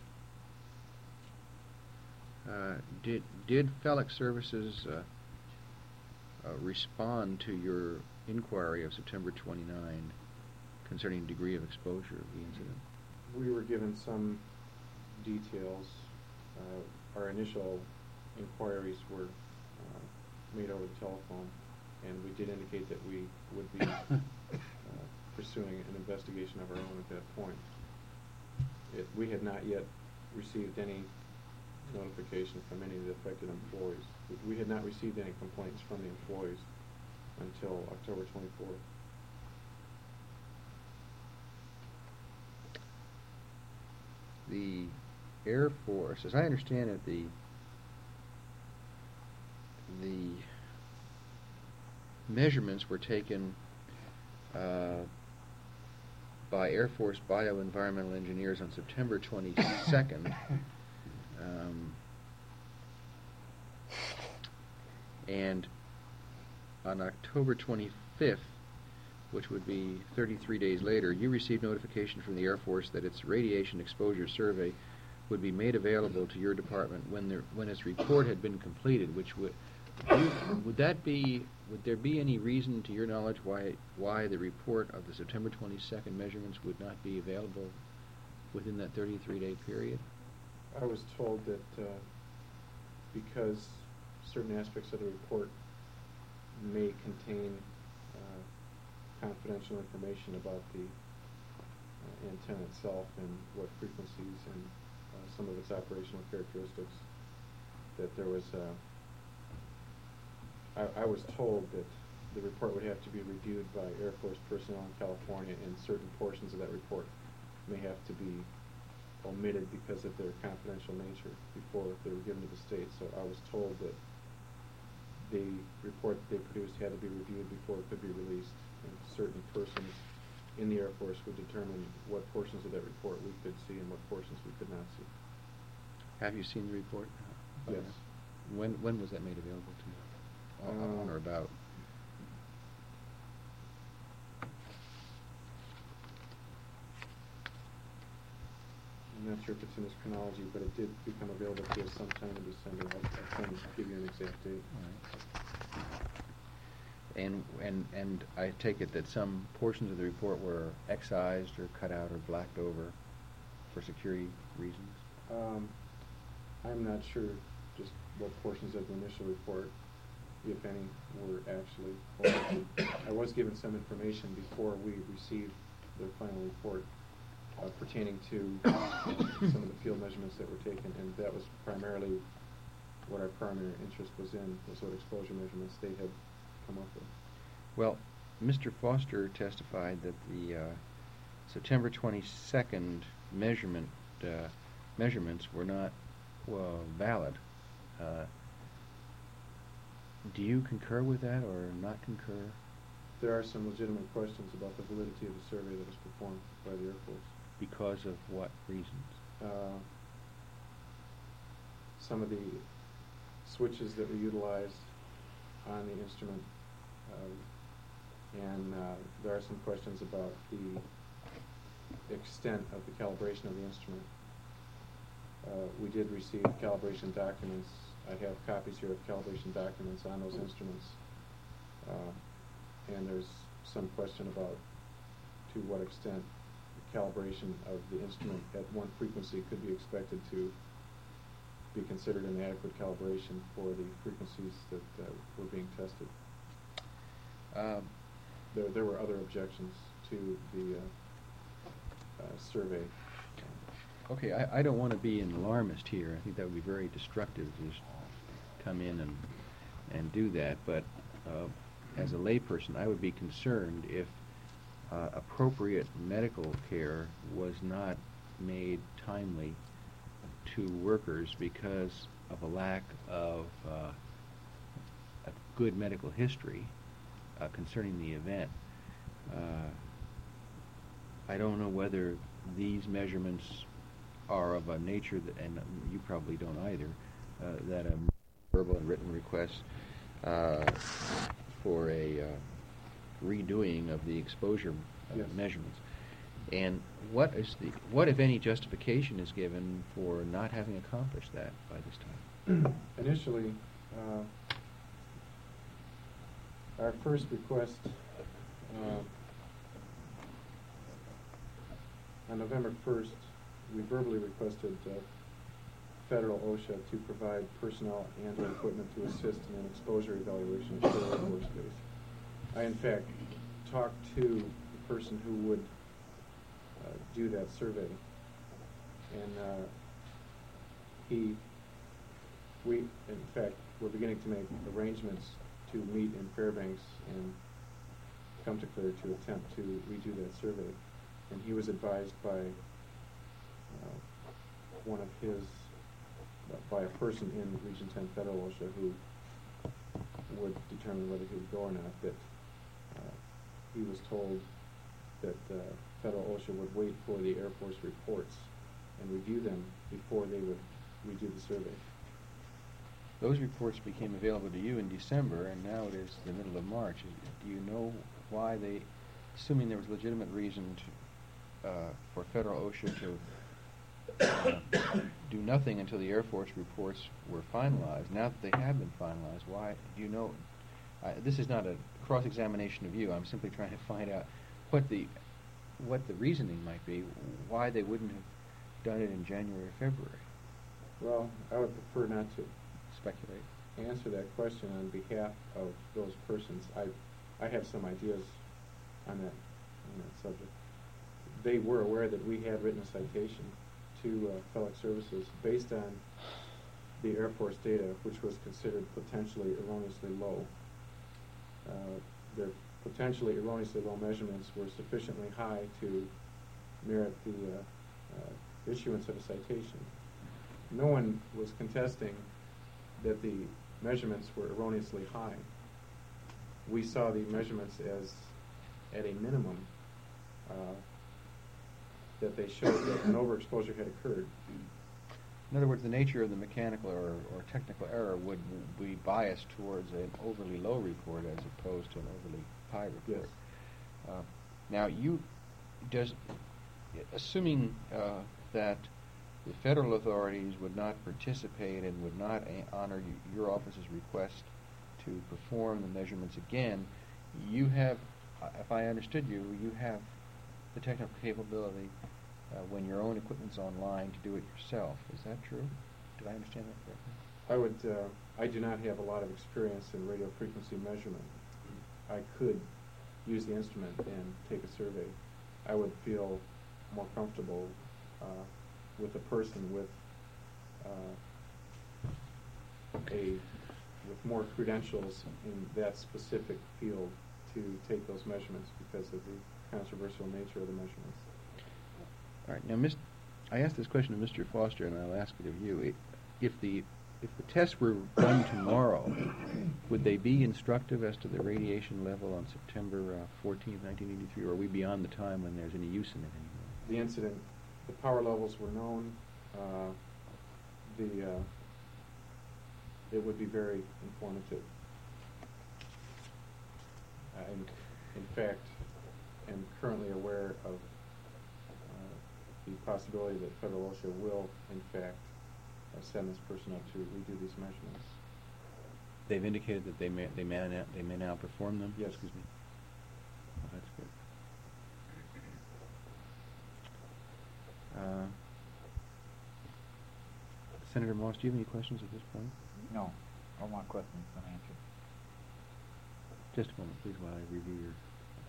Uh, did did Felix Services uh, uh, respond to your inquiry of September twenty-ninth concerning degree of exposure of the incident? We were given some details. Uh, our initial inquiries were uh, made over the telephone, and we did indicate that we would be uh, pursuing an investigation of our own at that point. It, we had not yet received any notification from any of the affected employees. We, we had not received any complaints from the employees until October twenty-fourth. The Air Force, as I understand it, the the measurements were taken uh, by Air Force bioenvironmental engineers on September twenty-second. um, and on October twenty-fifth, which would be thirty-three days later, you received notification from the Air Force that its radiation exposure survey would be made available to your department when there, when its report had been completed, which would you, would that be would there be any reason to your knowledge why why the report of the September twenty-second measurements would not be available within that thirty-three day period? I was told that uh, because certain aspects of the report may contain uh, confidential information about the uh, antenna itself and what frequencies and uh, some of its operational characteristics, that there was uh, I, I was told that the report would have to be reviewed by Air Force personnel in California, and certain portions of that report may have to be omitted because of their confidential nature before they were given to the state. So I was told that the report they produced had to be reviewed before it could be released, and certain persons in the Air Force would determine what portions of that report we could see and what portions we could not see. Have you seen the report? Yes. When when was that made available to you? On, Uh, on or about? I'm not sure if it's in this chronology, but it did become available to us sometime in December. I, I can't give you an exact date. All right. And and and I take it that some portions of the report were excised or cut out or blacked over for security reasons? Um, I'm not sure just what portions of the initial report, if any, were actually omitted. I was given some information before we received the final report uh, pertaining to uh, some of the field measurements that were taken, and that was primarily what our primary interest was in, was what exposure measurements they had come up with. Well, Mister Foster testified that the uh, September twenty-second measurement uh, measurements were not well, valid. Uh, do you concur with that or not concur? There are some legitimate questions about the validity of the survey that was performed by the Air Force. Because of what reasons? Uh, some of the switches that were utilized on the instrument, uh, and uh, there are some questions about the extent of the calibration of the instrument. Uh, we did receive calibration documents. I have copies here of calibration documents on those instruments. Uh, and there's some question about to what extent the calibration of the instrument at one frequency could be expected to be considered an adequate calibration for the frequencies that uh, were being tested. Um, There, there were other objections to the uh, uh, survey. Okay, I, I don't want to be an alarmist here. I think that would be very destructive to just come in and and do that. But uh, as a layperson, I would be concerned if uh, appropriate medical care was not made timely to workers because of a lack of uh, a good medical history uh, concerning the event. Uh, I don't know whether these measurements are of a nature that, and you probably don't either, uh, that a verbal and written request uh, for a uh, redoing of the exposure uh, Yes. measurements. And what is the, what if any justification is given for not having accomplished that by this time? Initially, uh, our first request uh, on November first, we verbally requested uh, federal OSHA to provide personnel and or equipment to assist in an exposure evaluation of Shore Air Force Base. I, in fact, talked to the person who would uh, do that survey, and uh, he, we, in fact, were beginning to make arrangements to meet in Fairbanks and come to Clear to attempt to redo that survey. And he was advised by uh, one of his, uh, by a person in Region ten Federal OSHA who would determine whether he would go or not, that uh, he was told that uh, Federal OSHA would wait for the Air Force reports and review them before they would redo the survey. Those reports became available to you in December, and now it is the middle of March. Do you know why they, assuming there was legitimate reason to, uh, for federal OSHA to uh, do nothing until the Air Force reports were finalized, now that they have been finalized, why, do you know, uh, this is not a cross-examination of you, I'm simply trying to find out what the, what the reasoning might be, why they wouldn't have done it in January or February. Well, I would prefer not to Speculate. answer that question on behalf of those persons. I, I have some ideas on that, on that subject. They were aware that we had written a citation to uh, FedEx Services based on the Air Force data, which was considered potentially erroneously low. Uh, their potentially erroneously low measurements were sufficiently high to merit the uh, uh, issuance of a citation. No one was contesting that the measurements were erroneously high. We saw the measurements as, at a minimum, uh, that they showed that an overexposure had occurred. In other words, the nature of the mechanical or, or technical error would be biased towards an overly low report as opposed to an overly high report. Yes. Uh, now, you, does, assuming uh, that the federal authorities would not participate and would not a- honor y- your office's request to perform the measurements again, you have, uh, if I understood you, you have the technical capability uh, when your own equipment's online to do it yourself. Is that true? Did I understand that correctly? I would, uh, I do not have a lot of experience in radio frequency measurement. I could use the instrument and take a survey. I would feel more comfortable uh, with a person with uh, a with more credentials in that specific field to take those measurements because of the controversial nature of the measurements. All right. Now, Miz I asked this question of Mister Foster, and I'll ask it of you. I- If the if the tests were done tomorrow, would they be instructive as to the radiation level on September uh, fourteenth, nineteen eighty-three, or are we beyond the time when there's any use in it anymore? The incident, the power levels were known. Uh, the uh, it would be very informative. Uh, in, in fact, am currently aware of uh, the possibility that Federal OSHA will, in fact, uh, send this person up to redo these measurements. They've indicated that they may they may now, they may now perform them. Yes. Excuse me. Oh, that's good. Uh, Senator Moss, do you have any questions at this point? No, all my questions have been answered. Just a moment, please, while I review your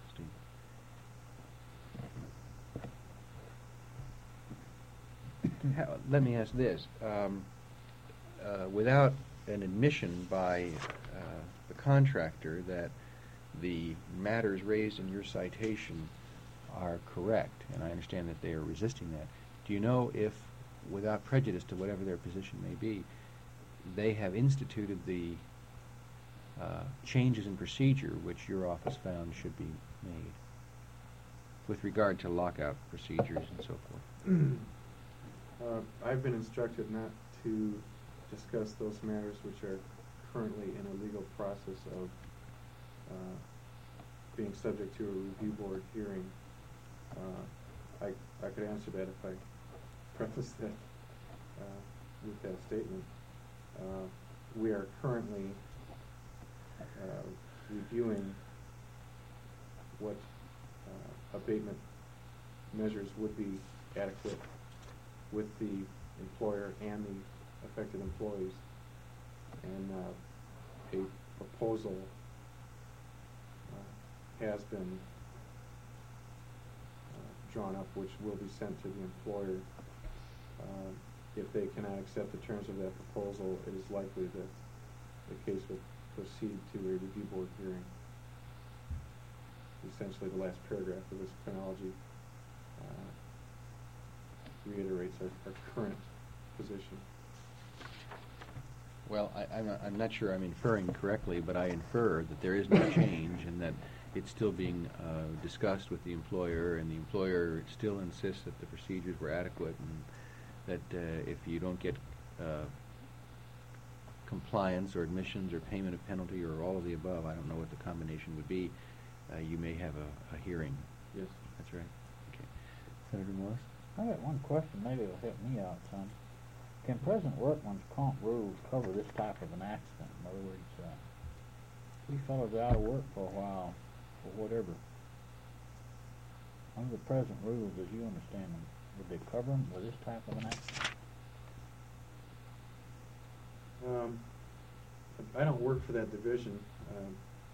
statement. How, let me ask this. Um, uh, without an admission by uh, the contractor that the matters raised in your citation are correct, and I understand that they are resisting that, do you know if, without prejudice to whatever their position may be, they have instituted the uh, changes in procedure which your office found should be made with regard to lockout procedures and so forth? Uh, I've been instructed not to discuss those matters which are currently in a legal process of uh, being subject to a review board hearing. Uh, I, I could answer that if I preface that uh, with that statement. Uh, we are currently uh, reviewing what uh, abatement measures would be adequate with the employer and the affected employees, and uh, a proposal uh, has been uh, drawn up which will be sent to the employer. Uh, if they cannot accept the terms of that proposal, it is likely that the case will proceed to a review board hearing. Essentially, the last paragraph of this chronology uh, reiterates our, our current position. Well, I, I'm, not, I'm not sure I'm inferring correctly, but I infer that there is no change and that it's still being uh, discussed with the employer, and the employer still insists that the procedures were adequate, and that uh, if you don't get uh, compliance or admissions or payment of penalty or all of the above, I don't know what the combination would be, uh, you may have a, a hearing. Yes. That's right. Okay. Senator Morris? I got one question, maybe it'll help me out some. Can present workman's comp rules cover this type of an accident? In other words, uh, these fellows are out of work for a while, or whatever. Under the present rules, as you understand them, would they cover them with this type of an accident? Um, I don't work for that division. Um,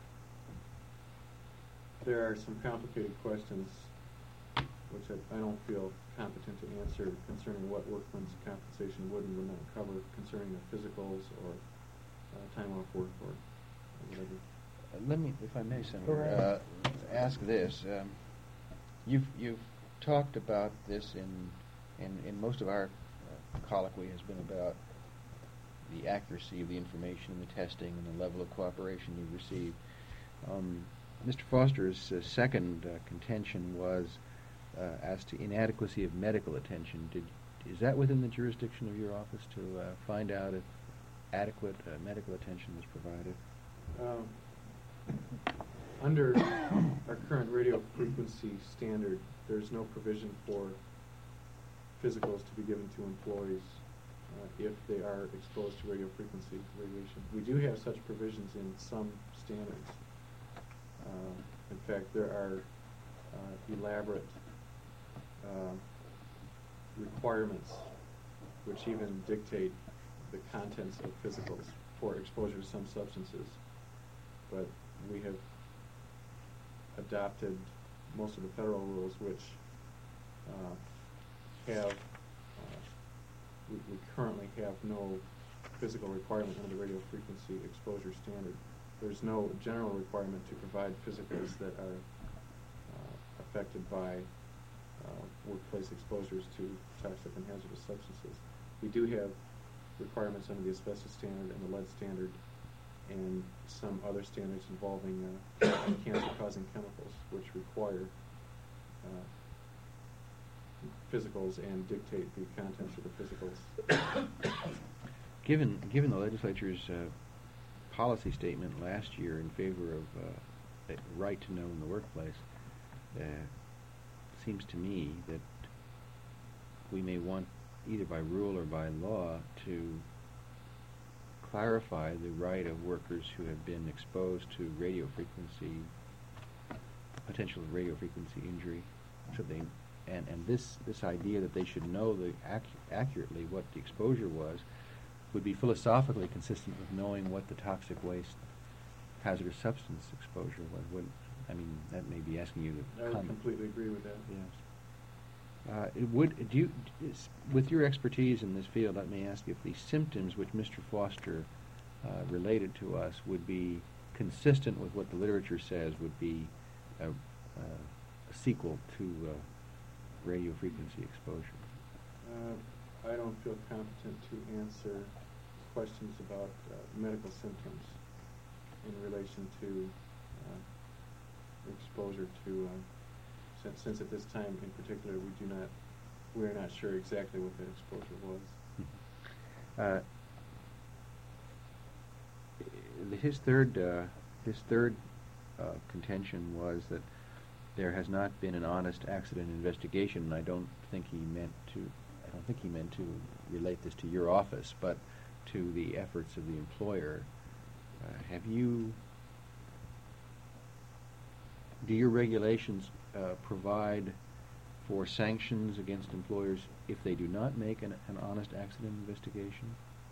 there are some complicated questions which I, I don't feel competent to answer concerning what workman's compensation would and would not cover concerning the physicals or uh, time off work or, or whatever. Uh, let me, if I may, Senator, uh, ask this. Um, you've you've talked about this in in, in most of our uh, colloquy has been about the accuracy of the information, the testing, and the level of cooperation you've received. Um, Mister Foster's uh, second uh, contention was uh, as to inadequacy of medical attention. Did is that within the jurisdiction of your office to uh, find out if adequate uh, medical attention was provided? Um, under our current radio frequency standard, there's no provision for physicals to be given to employees uh, if they are exposed to radio frequency radiation. We do have such provisions in some standards. Uh, in fact, there are uh, elaborate uh, requirements which even dictate the contents of physicals for exposure to some substances. But we have adopted most of the federal rules which uh, have, uh, we, we currently have no physical requirement under the radio frequency exposure standard. There's no general requirement to provide physicals that are uh, affected by uh, workplace exposures to toxic and hazardous substances. We do have requirements under the asbestos standard and the lead standard and some other standards involving uh, cancer-causing chemicals, which require uh, physicals and dictate the contents of the physicals. Given given the legislature's uh, policy statement last year in favor of uh, a right to know in the workplace, uh, seems to me that we may want, either by rule or by law, to clarify the right of workers who have been exposed to radio frequency, potential radio frequency injury, so they, and, and this, this idea that they should know the ac- accurately what the exposure was would be philosophically consistent with knowing what the toxic waste hazardous substance exposure was. Would, I mean, that may be asking you to I would comment. completely agree with that. Yes. Uh, it would, do you, is, with your expertise in this field, let me ask you if the symptoms which Mister Foster uh, related to us would be consistent with what the literature says would be a, uh, a sequel to uh, radio frequency exposure? Uh, I don't feel competent to answer questions about uh, medical symptoms in relation to uh, exposure to, uh, since, since at this time in particular we do not, we are not sure exactly what that exposure was. Uh, his third, uh, his third uh, contention was that there has not been an honest accident investigation, and I don't think he meant to. I don't think he meant to relate this to your office, but to the efforts of the employer. Uh, have you? Do your regulations uh, provide for sanctions against employers if they do not make an, an honest accident investigation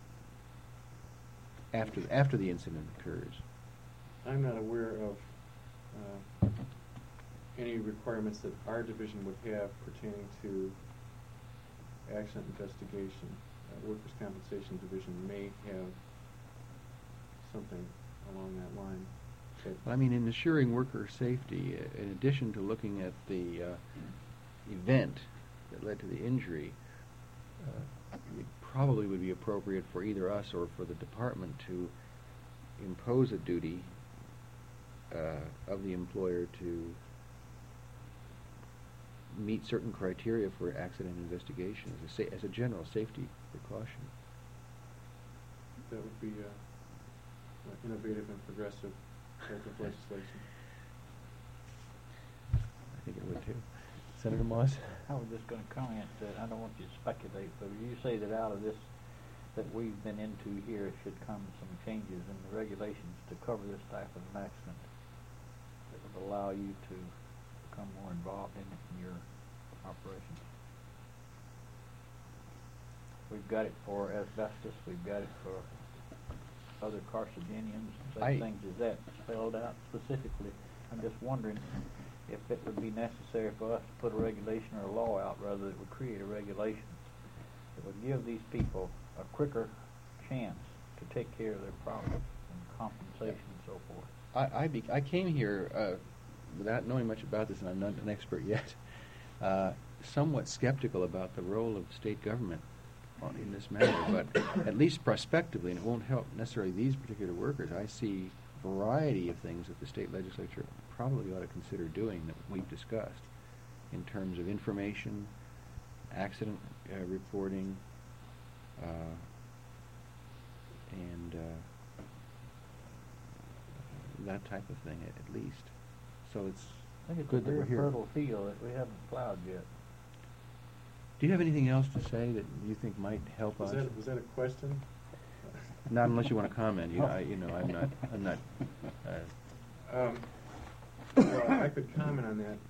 after after the incident occurs? I'm not aware of uh, any requirements that our division would have pertaining to accident investigation. Uh, Workers' Compensation Division may have something along that line. But I mean, in assuring worker safety, uh, in addition to looking at the uh, event that led to the injury, uh, it probably would be appropriate for either us or for the department to impose a duty uh, of the employer to meet certain criteria for accident investigation as a, sa- as a general safety precaution. That would be uh, uh, innovative and progressive type of legislation. I think it would too. Senator Moss? I was just going to comment that I don't want you to speculate, but you say that out of this that we've been into here should come some changes in the regulations to cover this type of an accident that would allow you to become more involved in, in your operations. We've got it for asbestos, we've got it for other carcinogens and such I- things. Is that spelled out specifically? I'm just wondering if it would be necessary for us to put a regulation or a law out rather than we create a regulation that would give these people a quicker chance to take care of their problems and compensation and so forth. I, I, be, I came here uh, without knowing much about this, and I'm not an expert yet, uh, somewhat skeptical about the role of state government on, in this matter, but at least prospectively, and it won't help necessarily these particular workers, I see a variety of things that the state legislature probably ought to consider doing that we've discussed in terms of information, accident uh, reporting, uh, and uh, that type of thing, at, at least. So it's I think it's good a that very we're here. fertile field that we haven't plowed yet. Do you have anything else to say that you think might help Was us? that, was that a question? Not unless you want to comment. You know, I, you know I'm not. I'm not. Uh, Um, well, I could comment on that.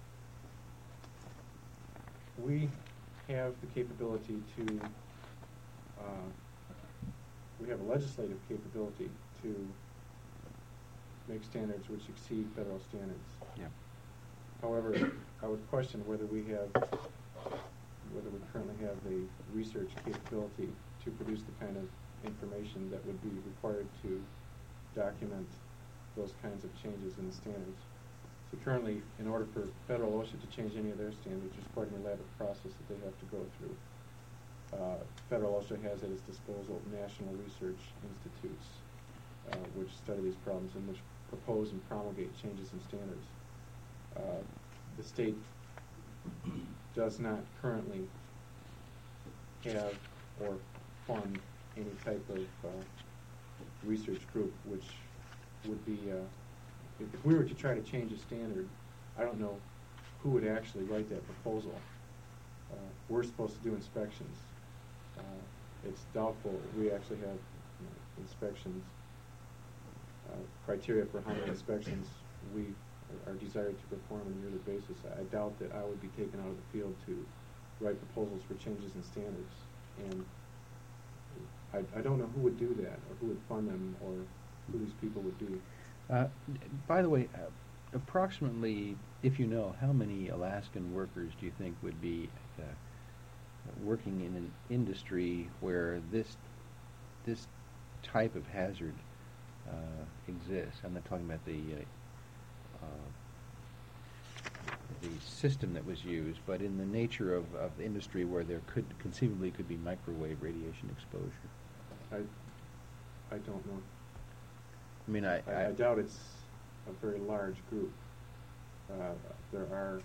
We have the capability to, uh, we have a legislative capability to make standards which exceed federal standards. yeah. However, I would question whether we have, whether we currently have the research capability to produce the kind of information that would be required to document those kinds of changes in the standards. But currently, in order for federal OSHA to change any of their standards, there's quite an elaborate process that they have to go through. Uh, federal OSHA has at its disposal national research institutes, uh, which study these problems and which propose and promulgate changes in standards. Uh, the state does not currently have or fund any type of uh, research group which would be, uh, if, if we were to try to change a standard, I don't know who would actually write that proposal. Uh, we're supposed to do inspections. Uh, it's doubtful we actually have you know, inspections, uh, criteria for how many inspections we are, are desired to perform on a yearly basis. I, I doubt that I would be taken out of the field to write proposals for changes in standards. And I, I don't know who would do that, or who would fund them, or who these people would be. Uh, by the way, uh, approximately, if you know, how many Alaskan workers do you think would be uh, working in an industry where this this type of hazard uh, exists? I'm not talking about the uh, uh, the system that was used, but in the nature of, of the industry where there could conceivably could be microwave radiation exposure. I, I don't know. I mean, I, I, I, I doubt it's a very large group. Uh, there are,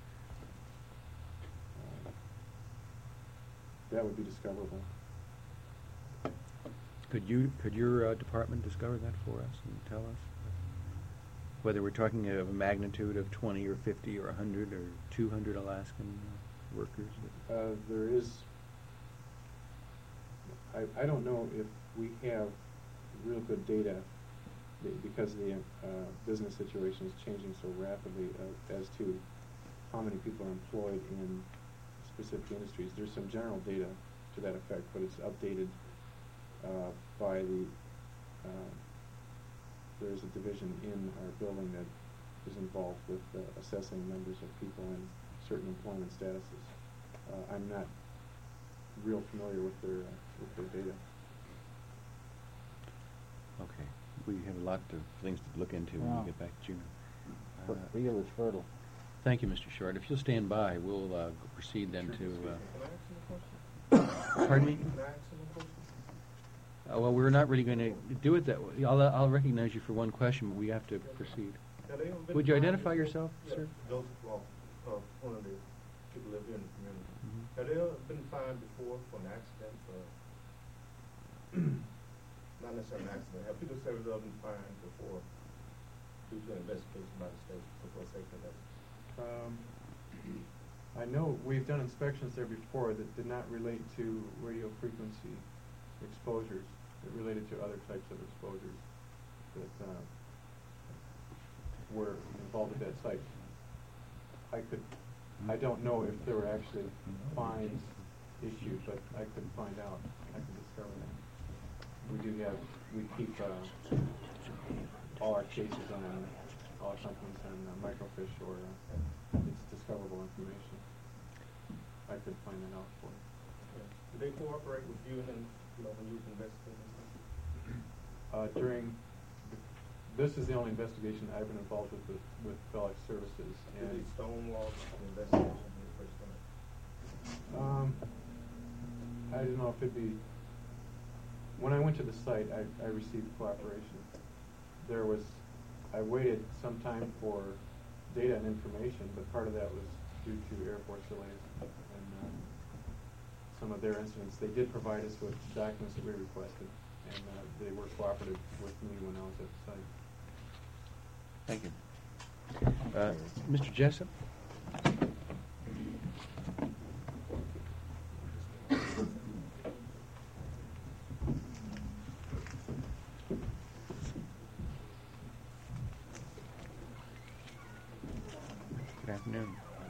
uh, that would be discoverable. Could you could your uh, department discover that for us and tell us whether we're talking of a magnitude of twenty or fifty or a hundred or two hundred Alaskan uh, workers? Uh, there is, I, I don't know if we have real good data be- because the uh, business situation is changing so rapidly uh, as to how many people are employed in specific industries. There's some general data to that effect, but it's updated uh, by the, uh, there's a division in our building that is involved with uh, assessing numbers of people in certain employment statuses. Uh, I'm not real familiar with their uh, with their data. Okay, we have a lot of things to look into when Yeah. we get back to June. The Uh, field is fertile. Thank you, Mister Short. If you'll stand by, we'll uh, proceed then Sure. to. Can I Uh, ask him a question? pardon me? Can I ask him a question? Uh, well, we're not really going to do it that way. I'll, I'll recognize you for one question, but we have to proceed. Have they ever been Would you fined identify before? yourself, Yeah, sir? Joseph Law, uh, one of the people live here in the community. Mhm. Have they ever been fined before for an accident or, not necessarily an accident, have people ever been fined before due to an investigation by the state for safety level? Um, I know we've done inspections there before that did not relate to radio frequency exposures. It related to other types of exposures that uh, were involved at that site. I could, I don't know if there were actually fines issued, but I could find out. I could discover that. We do have, we keep uh, all our cases on, all our companies on uh, microfiche or uh, it's discoverable information. I could find that out for you. Yeah. Do they cooperate with you and, you know, when you investigate and stuff? Uh, during, this is the only investigation I've been involved with with, with Felix Services. Did And they stonewall the investigation when you first started? um, I don't know if it'd be, when I went to the site, I, I received cooperation. There was, I waited some time for data and information, but part of that was due to Air Force delays and uh, some of their incidents. They did provide us with documents that we requested, and uh, they were cooperative with me when I was at the site. Thank you. Uh, Mister Jessup? Good afternoon.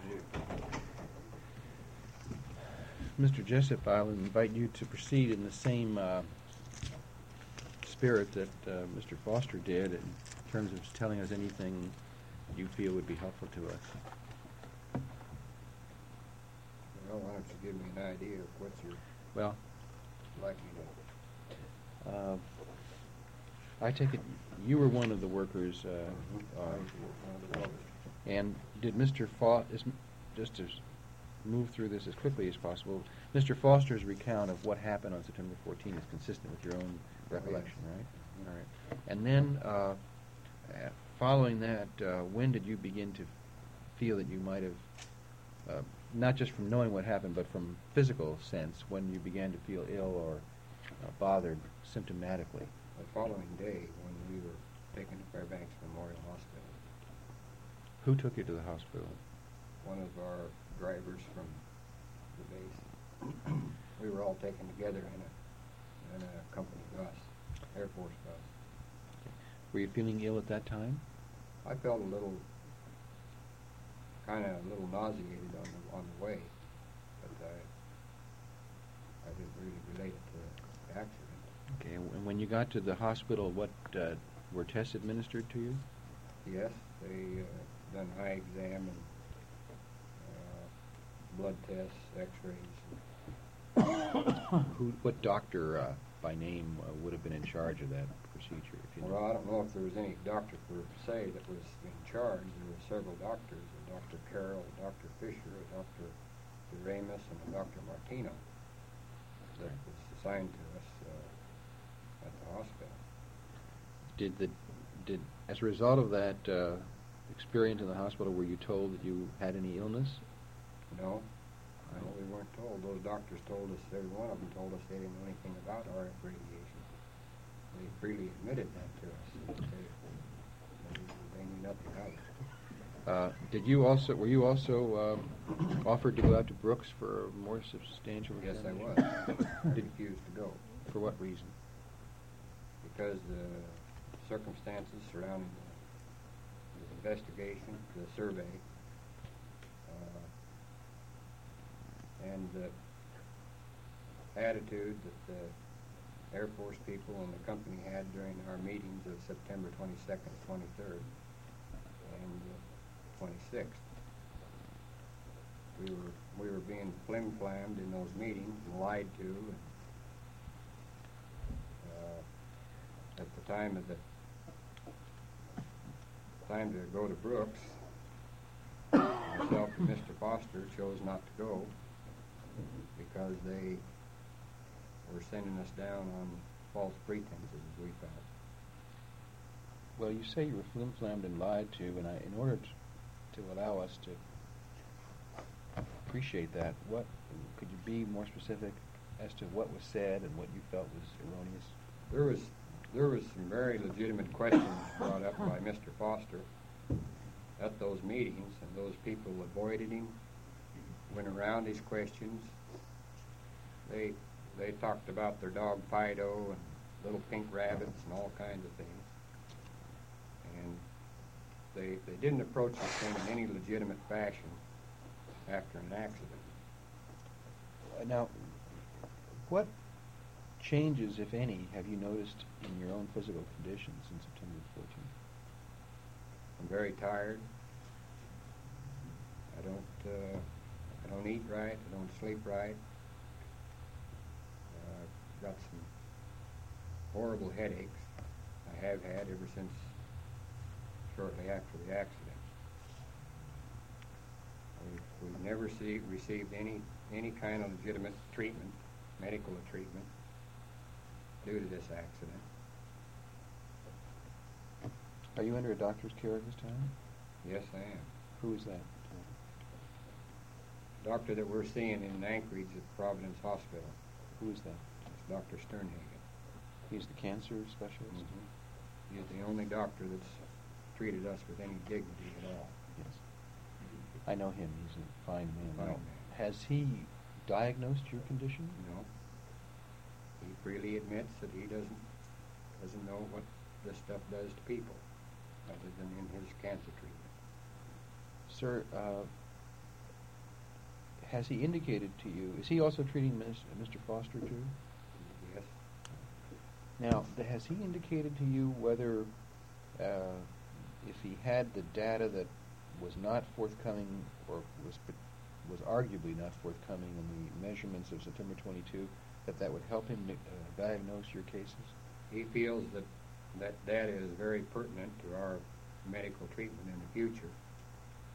Mister Jessup, I'll invite you to proceed in the same uh, spirit that uh, Mister Foster did in terms of telling us anything you feel would be helpful to us. Well, why don't you give me an idea of what you're Well, likely to... uh, I take it you were one of the workers uh, uh, And did Mister Fo- is, just to s- move through this as quickly as possible, Mister Foster's recount of what happened on September fourteenth is consistent with your own recollection, right? All right. And then, uh, uh, following that, uh, when did you begin to feel that you might have, uh, not just from knowing what happened, but from physical sense, when you began to feel ill or uh, bothered symptomatically? The following day, when we were taken to Fairbanks Memorial Hospital, Who took you to the hospital? one of our drivers from the base, we were all taken together in a, in a company bus, Air Force bus. Were you feeling ill at that time? I felt a little, kind of a little nauseated on the, on the way, but I, I didn't really relate it to the accident. Okay, and when you got to the hospital, what uh, were tests administered to you? Yes, they uh, done eye exam and uh, blood tests, X-rays. Who, what doctor uh, by name uh, would have been in charge of that procedure? If you Well, know? I don't know if there was any doctor per se that was in charge. There were several doctors, a Doctor Carroll, a Doctor Fisher, a Doctor DeRamus, and a Doctor Martino that was assigned to us uh, at the hospital. Did the did as a result of that uh, experience in the hospital, were you told that you had any illness? No, no, we weren't told. Those doctors told us, every one of them told us they didn't know anything about R F radiation. They freely admitted that to us. They, they, they knew nothing about it. Uh, did you also were you also um, offered to go out to Brooks for a more substantial Yes, I examination? was. I refused to go For what reason? because the circumstances surrounding the, the investigation, the survey, uh, and the attitude that the Air Force people and the company had during our meetings of September twenty-second, twenty-third, and uh, twenty-sixth. We were we were being flim-flammed in those meetings and lied to. And, uh, at the time of the time to go to Brooks, myself and Mister Foster chose not to go because they were sending us down on false pretenses, as we felt. Well, you say you were flim-flammed and lied to, and I, in order to, to allow us to appreciate that, what could you be more specific as to what was said and what you felt was erroneous? There was there was some very legitimate questions brought up by Mister Foster at those meetings, and those people avoided him, went around his questions. They they talked about their dog Fido and little pink rabbits and all kinds of things. And they they didn't approach this thing in any legitimate fashion after an accident. Uh, now, what changes, if any, have you noticed in your own physical condition since September fourteenth? I'm very tired. I don't uh, I don't eat right. I don't sleep right. Uh, I've got some horrible headaches. I have had ever since shortly after the accident. We've, we've never see, received any any kind of legitimate treatment, medical treatment, due to this accident. Are you under a doctor's care at this time? Yes, I am. Who is that? Doctor that we're seeing in Anchorage at Providence Hospital Who is that? is Doctor Sternhagen. He's the cancer specialist? Mhm. He is the only doctor that's treated us with any dignity at all. Yes. I know him. He's a fine man. Fine Now, man. has he diagnosed your condition? No. He freely admits that he doesn't doesn't know what this stuff does to people, other than in his cancer treatment. Sir, uh, has he indicated to you, is he also treating Mister Foster too? Yes. Now, th- has he indicated to you whether, uh, if he had the data that was not forthcoming, or was was arguably not forthcoming in the measurements of September twenty-two, that that would help him uh, diagnose your cases? He feels that that data is very pertinent to our medical treatment in the future,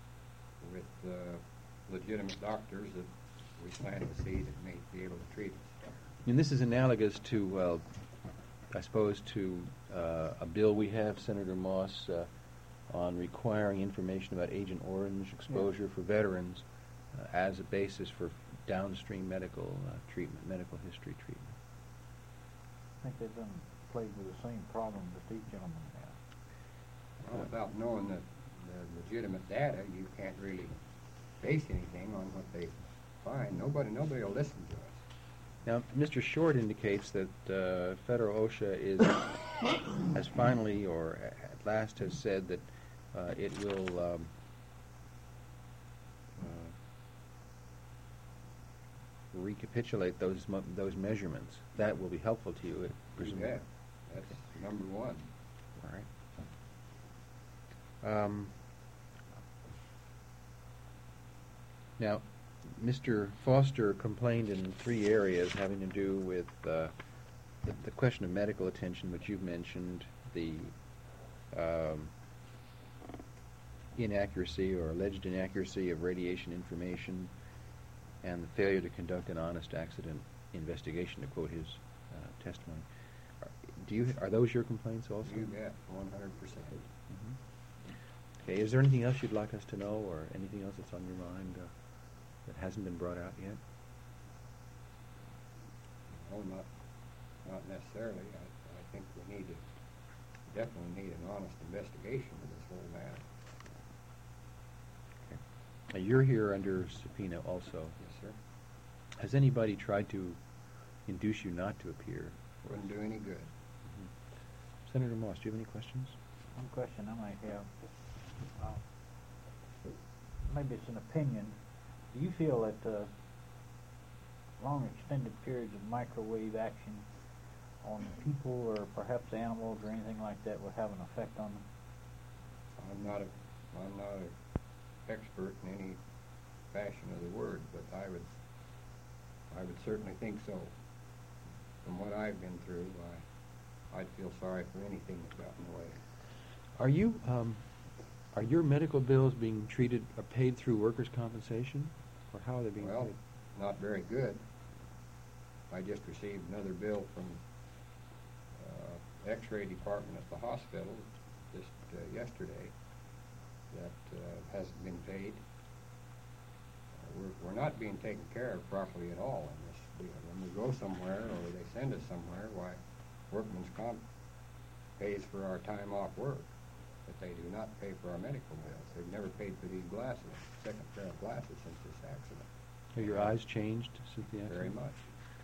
with uh, legitimate doctors that we plan to see that may be able to treat us. And this is analogous to, well, I suppose, to uh, a bill we have, Senator Moss, uh, on requiring information about Agent Orange exposure for veterans uh, as a basis for downstream medical uh, treatment, medical history treatment. I think they've been plagued with the same problem that these gentlemen have. Well, without knowing the, the legitimate data, you can't really base anything on what they find. Nobody, nobody will listen to us. Now, Mister Short indicates that uh, federal OSHA is has finally, or at last, has said that uh, it will um, uh, recapitulate those mo- those measurements. That will be helpful to you, presumably. Yeah, that's number one. All right. Um, now, Mister Foster complained in three areas having to do with uh, the, the question of medical attention, which you've mentioned, the um, inaccuracy or alleged inaccuracy of radiation information, and the failure to conduct an honest accident investigation, to quote his uh, testimony. Are, do you are those your complaints also? You bet, one hundred percent. Mm-hmm. Okay. Is there anything else you'd like us to know, or anything else that's on your mind uh, that hasn't been brought out yet? No, not not necessarily. I, I think we need to definitely need an honest investigation of this whole matter. Okay. Now, you're here under subpoena also. Yes, sir. Has anybody tried to induce you not to appear? Wouldn't do any good. Mm-hmm. Senator Moss, do you have any questions? One question I might have, uh, maybe it's an opinion. Do you feel that uh, long extended periods of microwave action on people or perhaps animals or anything like that would have an effect on them? I'm not a I'm not an expert in any fashion of the word, but I would I would certainly think so. From what I've been through, I I'd feel sorry for anything that got in the way. Are you um, are your medical bills being treated or paid through workers' compensation, or how are they being Well, paid? not very good. I just received another bill from uh, X-ray department at the hospital just uh, yesterday that uh, hasn't been paid. Uh, we're, we're not being taken care of properly at all in this deal. When we go somewhere or they send us somewhere, why, workman's comp pays for our time off work, but they do not pay for our medical bills. They've never paid for these glasses, second pair of glasses since this accident. Have your eyes changed since the accident? Very much.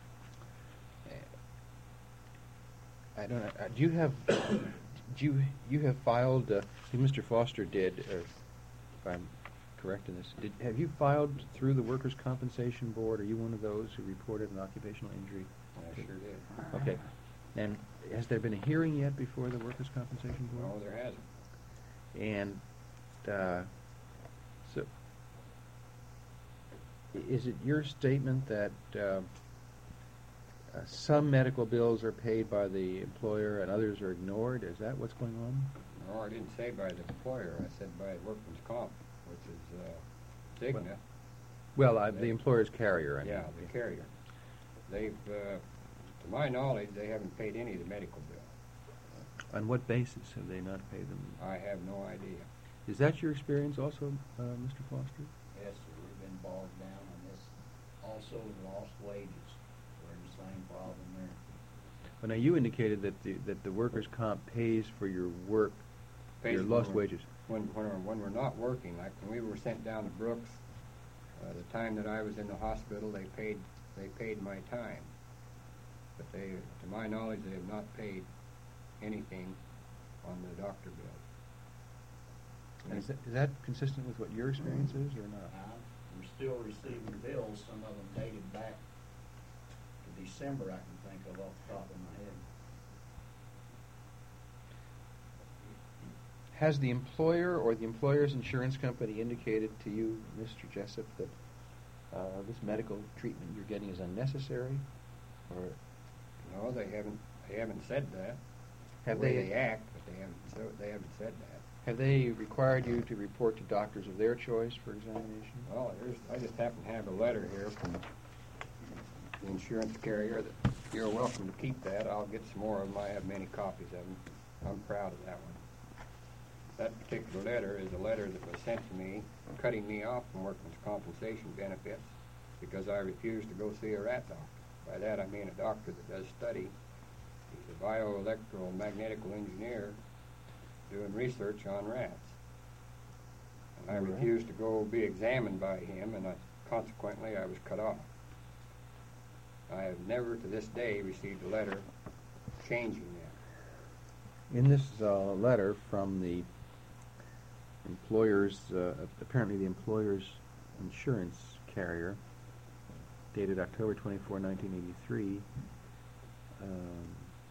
I don't know. Uh, do you have? Do you you have filed? Uh, I think Mister Foster did, or if I'm correct in this, did have you filed through the Workers' Compensation Board? Are you one of those who reported an occupational injury? I sure did. Okay. And has there been a hearing yet before the Workers' Compensation Board? No, there hasn't. And uh, so, i- is it your statement that uh, uh, some medical bills are paid by the employer and others are ignored? Is that what's going on? No, I didn't say by the employer. I said by workman's comp, which is uh, Cigna. Well, I, the employer's carrier. I mean. Yeah, the carrier. They've, uh, to my knowledge, they haven't paid any of the medical bill. On what basis have they not paid them? I have no idea. Is that your experience also, uh, Mister Foster? Yes, sir, we've been bogged down on this. Also, lost wages. We're in the same problem there. Well, now you indicated that the that the workers' comp pays for your work, Pays your when lost we're- wages. When, when, we're, when we're not working, like when we were sent down to Brooks, uh, the time that I was in the hospital, they paid they paid my time. But they, to my knowledge, they have not paid anything on the doctor bill. And is that, is that consistent with what your experience is, or not? Uh, We're still receiving bills, some of them dated back to December, I can think of off the top of my head. Has the employer or the employer's insurance company indicated to you, Mister Jessup, that uh, this medical treatment you're getting is unnecessary, or No, they haven't. They haven't said that. have the way they they act, but they haven't. So they haven't said that. Have they required you to report to doctors of their choice for examination? Well, here's, I just happen to have a letter here from the insurance carrier that you're welcome to keep that. I'll get some more of them. I have many copies of them. I'm proud of that one. That particular letter is a letter that was sent to me cutting me off from workman's compensation benefits because I refused to go see a rat doctor. By that I mean a doctor that does study. He's a bioelectromagnetical engineer doing research on rats. And I All right. refused to go be examined by him, and I, consequently I was cut off. I have never to this day received a letter changing that. In this uh, letter from the employer's, uh, apparently the employer's insurance carrier, dated October twenty-fourth, nineteen eighty-three, um,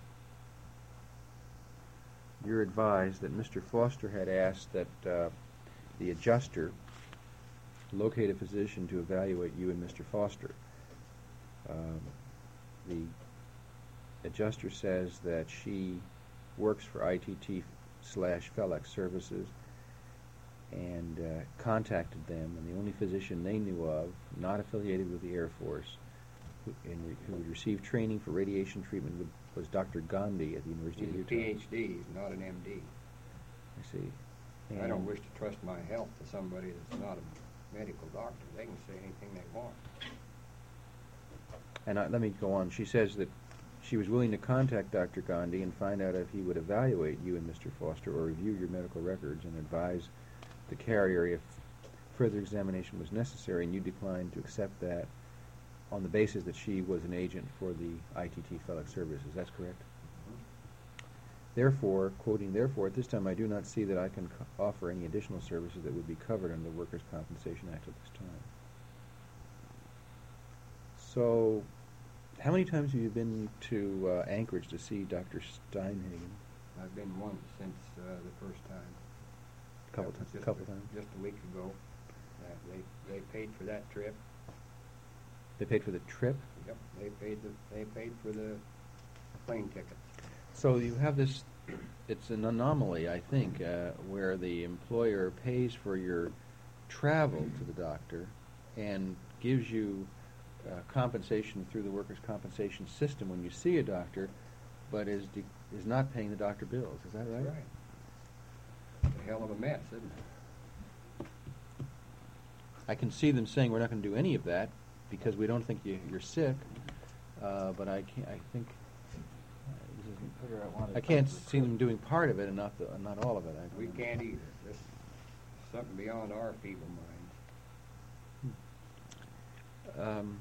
you're advised that Mister Foster had asked that uh, the adjuster locate a physician to evaluate you and Mister Foster. Um, the adjuster says that she works for I T T slash FedEx Services and uh, contacted them, and the only physician they knew of, not affiliated with the Air Force, who, in re- who would receive training for radiation treatment would, was Doctor Gandhi at the University He's of a Utah. P H D, he's not an M D. I see. I don't And- wish to trust my health to somebody that's not a medical doctor. They can say anything they want. And I, let me go on. She says that she was willing to contact Doctor Gandhi and find out if he would evaluate you and Mister Foster or review your medical records and advise the carrier if further examination was necessary, and you declined to accept that on the basis that she was an agent for the I T T FedEx Services. That's correct? Therefore, quoting, therefore, at this time I do not see that I can co- offer any additional services that would be covered under the Workers' Compensation Act at this time. So, how many times have you been to uh, Anchorage to see Doctor Steinhagen? I've been once since uh, the first time. A couple That was times. just Couple a, times. Just a week ago. Uh, they they paid for that trip. They paid for the trip. Yep, they paid the they paid for the plane ticket. So you have this. It's an anomaly, I think, uh, where the employer pays for your travel to the doctor and gives you uh, compensation through the workers' compensation system when you see a doctor, but is de- is not paying the doctor bills. Is that right? That's right. It's a hell of a mess, isn't it? I can see them saying we're not going to do any of that because we don't think you, you're sick, uh, but I can't. I think uh, this isn't- Figure out why they I can't couldn't see them recruit. doing part of it and not the, not all of it. I don't We know. can't either. This is something beyond our feeble minds. Um,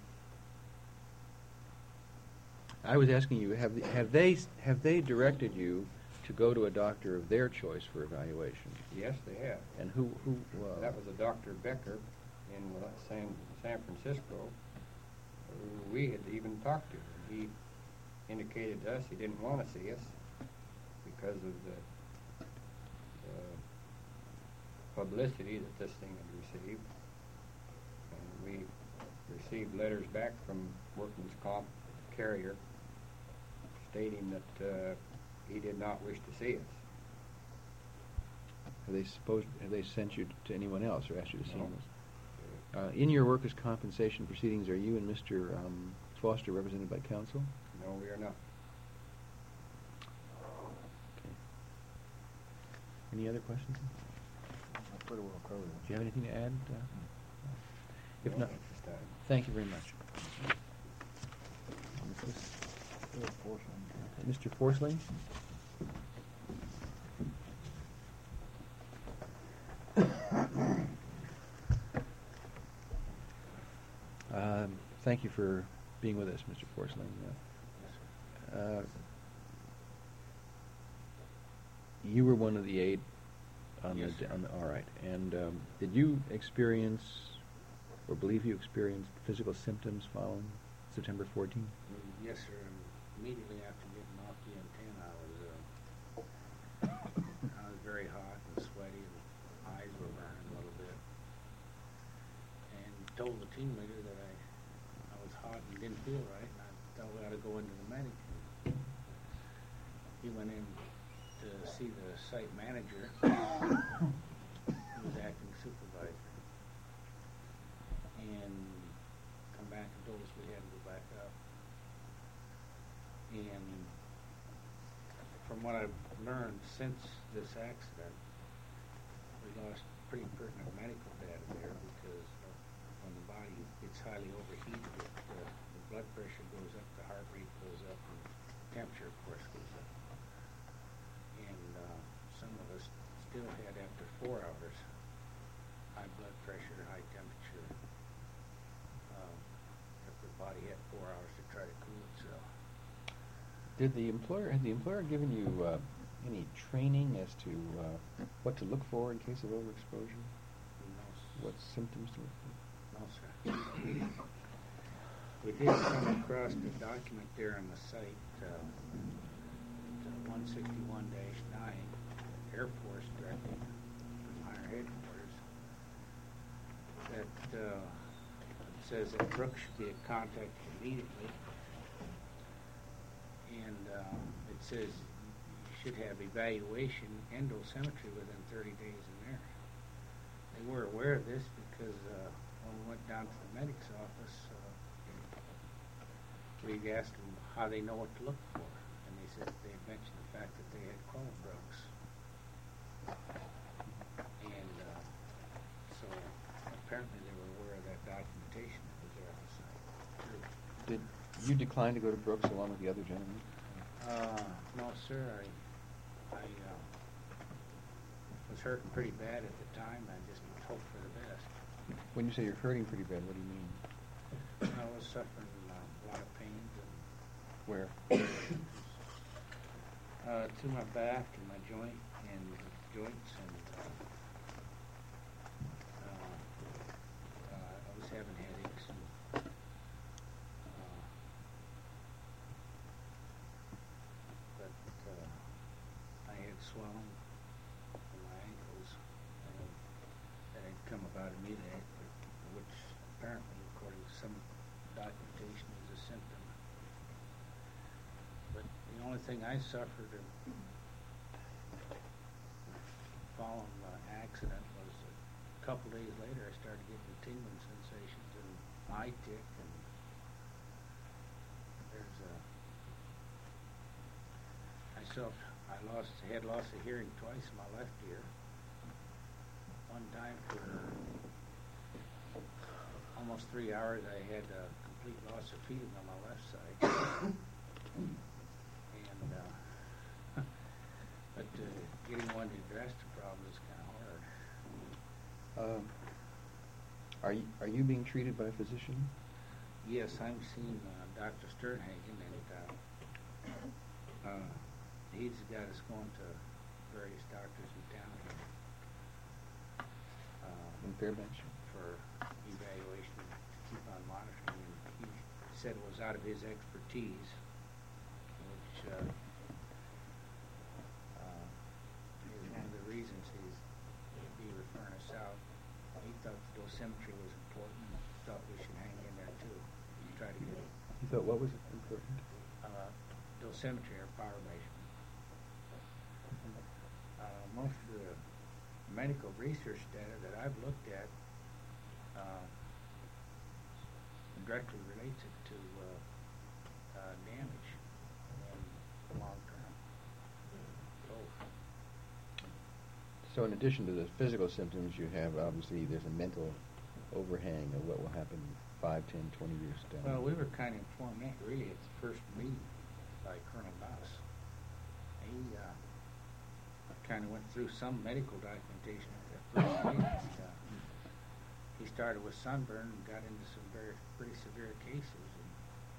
I was asking you, have have they have they directed you to go to a doctor of their choice for evaluation? Yes, they have. And who who? Uh, That was a Doctor Becker in uh, San San Francisco. Who we had even talked to. He indicated to us he didn't want to see us because of the uh, publicity that this thing had received. And we received letters back from Workman's Comp carrier stating that uh, he did not wish to see us. have they supposed have they sent you to anyone else or asked you to see No. them? Uh, in your workers' compensation proceedings, are you and Mister Um, Foster represented by counsel? No, we are not. Okay. Any other questions? That's pretty well covered. Do you have anything to add? Uh, if No, not, at this time. thank you very much. Missus Still forcing. Mister Forsling? Um, thank you for being with us, Mister Forsling. Uh, uh, you were one of the eight on Yes, the, sir. on the, all right. And um, did you experience or believe you experienced physical symptoms following September fourteenth? Yes, sir. Immediately after getting off the antenna, I was uh, I was very hot and sweaty, and eyes were burning a little bit, and told the team leader that I I was hot and didn't feel right, and I thought we ought to go into the medic. He went in to see the site manager, who was acting supervisor, and come back and told us we had to go back up. And from what I've learned since this accident, we lost pretty pertinent medical data there because uh, when the body gets highly overheated, it, uh, the blood pressure goes up, the heart rate goes up, and temperature, of course, goes up. And uh, some of us still had, after four hours, high blood pressure, high temperature. Um, if the body had four hours to try to cool itself. Did the employer, had the employer given you uh, any training as to uh, what to look for in case of overexposure? No, s- What symptoms to look for? No, sir. We did come across the document there on the site, uh, one sixty-one dash nine, Air Force directive from higher headquarters, that uh, says that Brooks should be contacted immediately. And uh, it says you should have evaluation and dosimetry within thirty days in there. They were aware of this because uh, when we went down to the medic's office, uh, we asked them how they know what to look for. And they said they had mentioned the fact that they had called Brooks. And uh, so apparently they were aware of that documentation that was there on the site. Did you decline to go to Brooks along with the other gentlemen? Uh, no, sir. I, I uh, was hurting pretty bad at the time. I just hoped for the best. When you say you're hurting pretty bad, what do you mean? I was suffering uh, a lot of pains Where? and uh, to my back and my joint and joints, and uh, uh, uh, I was having headaches. And, uh, but uh, I had swelling in my ankles, and that had come about immediately, which apparently, according to some documentation, is a symptom. But the only thing I suffered in following the accident was a couple days later I started getting tingling sensations and eye tick, and there's a I self I lost had lost a hearing twice in my left ear. One time for almost three hours I had a complete loss of feeling on my left side. And uh, but uh, getting one to address the problem is kind of hard. Um, are you are you being treated by a physician? Yes, I'm seeing uh, Doctor Sternhagen, and uh, uh, he's got us going to various doctors in town here uh, In Fairbanks? for evaluation to keep on monitoring. And he said it was out of his expertise, which uh, uh, is one of the reasons he's be referring us out. He thought the dosimetry was important. Thought we should hang in there too. Try to get You thought what was important? uh, dosimetry or power measurement. Uh, most of the medical research data that I've looked at uh, directly relates it to uh, uh, damage and long term. Both. So in addition to the physical symptoms you have, obviously there's a mental overhang of what will happen five, ten, twenty years down. Well, we were kind of informed that really at the first meeting by Colonel Bass. He uh, kind of went through some medical documentation at that first meeting. And, uh, he started with sunburn and got into some very pretty severe cases, and,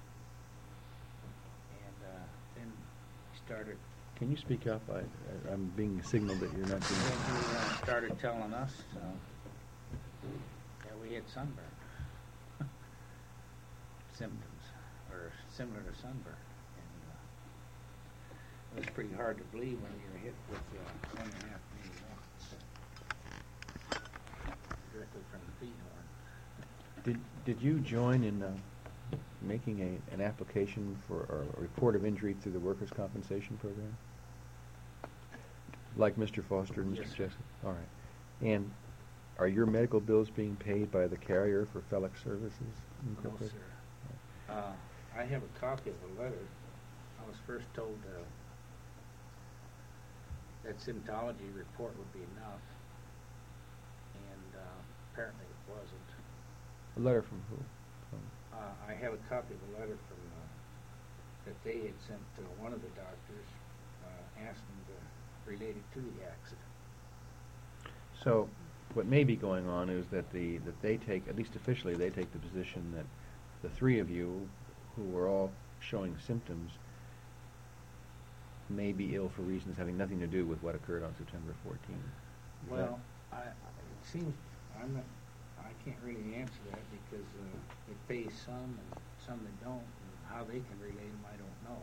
and uh, then he started. Can you speak up? I, I, I'm being signaled that you're not Then being... he uh, started telling us uh, that we had sunburn symptoms, or similar to sunburn. And uh, it was pretty hard to believe when you were hit with uh, one and a half million watts directly from the feed horn. Did, did you join in uh, making a, an application for or a report of injury through the workers' compensation program? Like Mister Foster and Yes, Mister sir. Jessup? All right. And are your medical bills being paid by the carrier for Felix Services No, Incorporated? sir. Uh, I have a copy of the letter. I was first told uh, that symptomology report would be enough, and uh, apparently it wasn't. A letter from who? From Uh, I have a copy of a letter from uh, that they had sent to one of the doctors, uh, asking to relate it to the accident. So, what may be going on is that the that they take, at least officially, they take the position that the three of you, who were all showing symptoms, may be ill for reasons having nothing to do with what occurred on September fourteenth. Is that- Well, I, it seems, I'm not, I can't really answer that because uh, it pays some and some that don't, and how they can relate them, I don't know.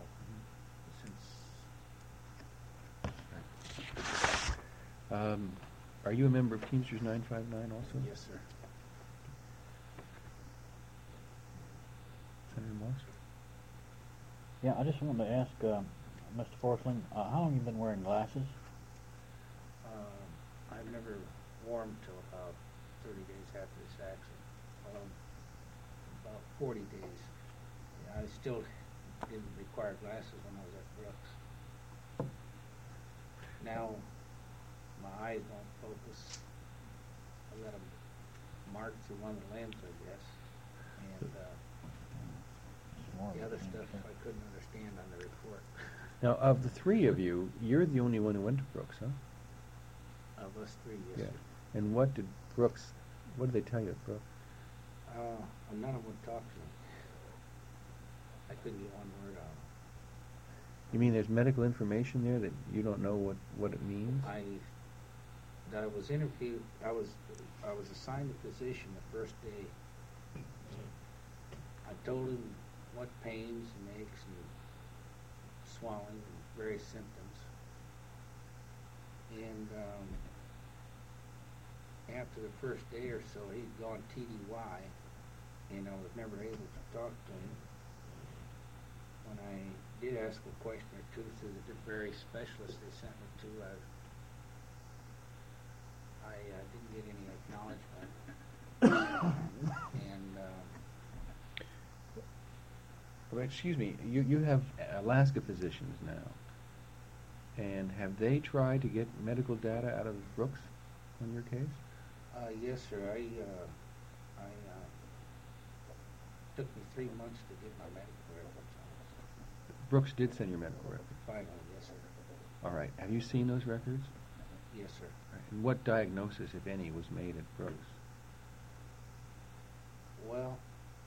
Since, Um, are you a member of Teamsters nine five nine also? yes, sir. Senator Moss? Yeah, I just wanted to ask, um, Mister Forsling, uh, how long have you been wearing glasses? Um, I've never wore them till about thirty days after this accident. Um, about forty days. Yeah, I still didn't require glasses when I was at Brooks. Now, my eyes don't focus. I let them mark through one of the lens, I guess. And uh, It's more of the a other thing, stuff sir. I couldn't understand on the report. Now, of the three of you, you're the only one who went to Brooks, huh? Of us three, yes, sir. And what did Brooks, what did they tell you at Brooks? Uh, none of them would talk to me. I couldn't get one word out. You mean there's medical information there that you don't know what, what it means? I, that I was interviewed, I was, I was assigned a physician the first day. I told him what pains and aches and swelling and various symptoms. And, um, after the first day or so, he'd gone T D Y, and I was never able to talk to him. When I did ask a question or two through the various specialists they sent me to, I, I uh, didn't get any acknowledgement. and um, Well, excuse me, you, you have Alaska physicians now. And have they tried to get medical data out of Brooks on your case? uh, yes, sir. I, uh, I uh, took me three months to get my medical records on it. Brooks did send your medical records. Finally, yes, sir. All right. Have you seen those records? Yes, sir. All right. And what diagnosis, if any, was made at Brooks? Well,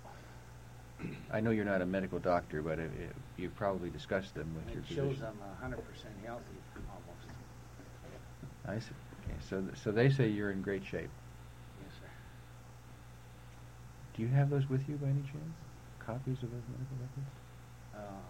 I know you're not a medical doctor, but it, it, you've probably discussed them with your it shows physician. I'm a hundred percent healthy, almost. I see. Okay. So, th- so they say you're in great shape. Yes, sir. Do you have those with you by any chance? Copies of those medical records? Uh,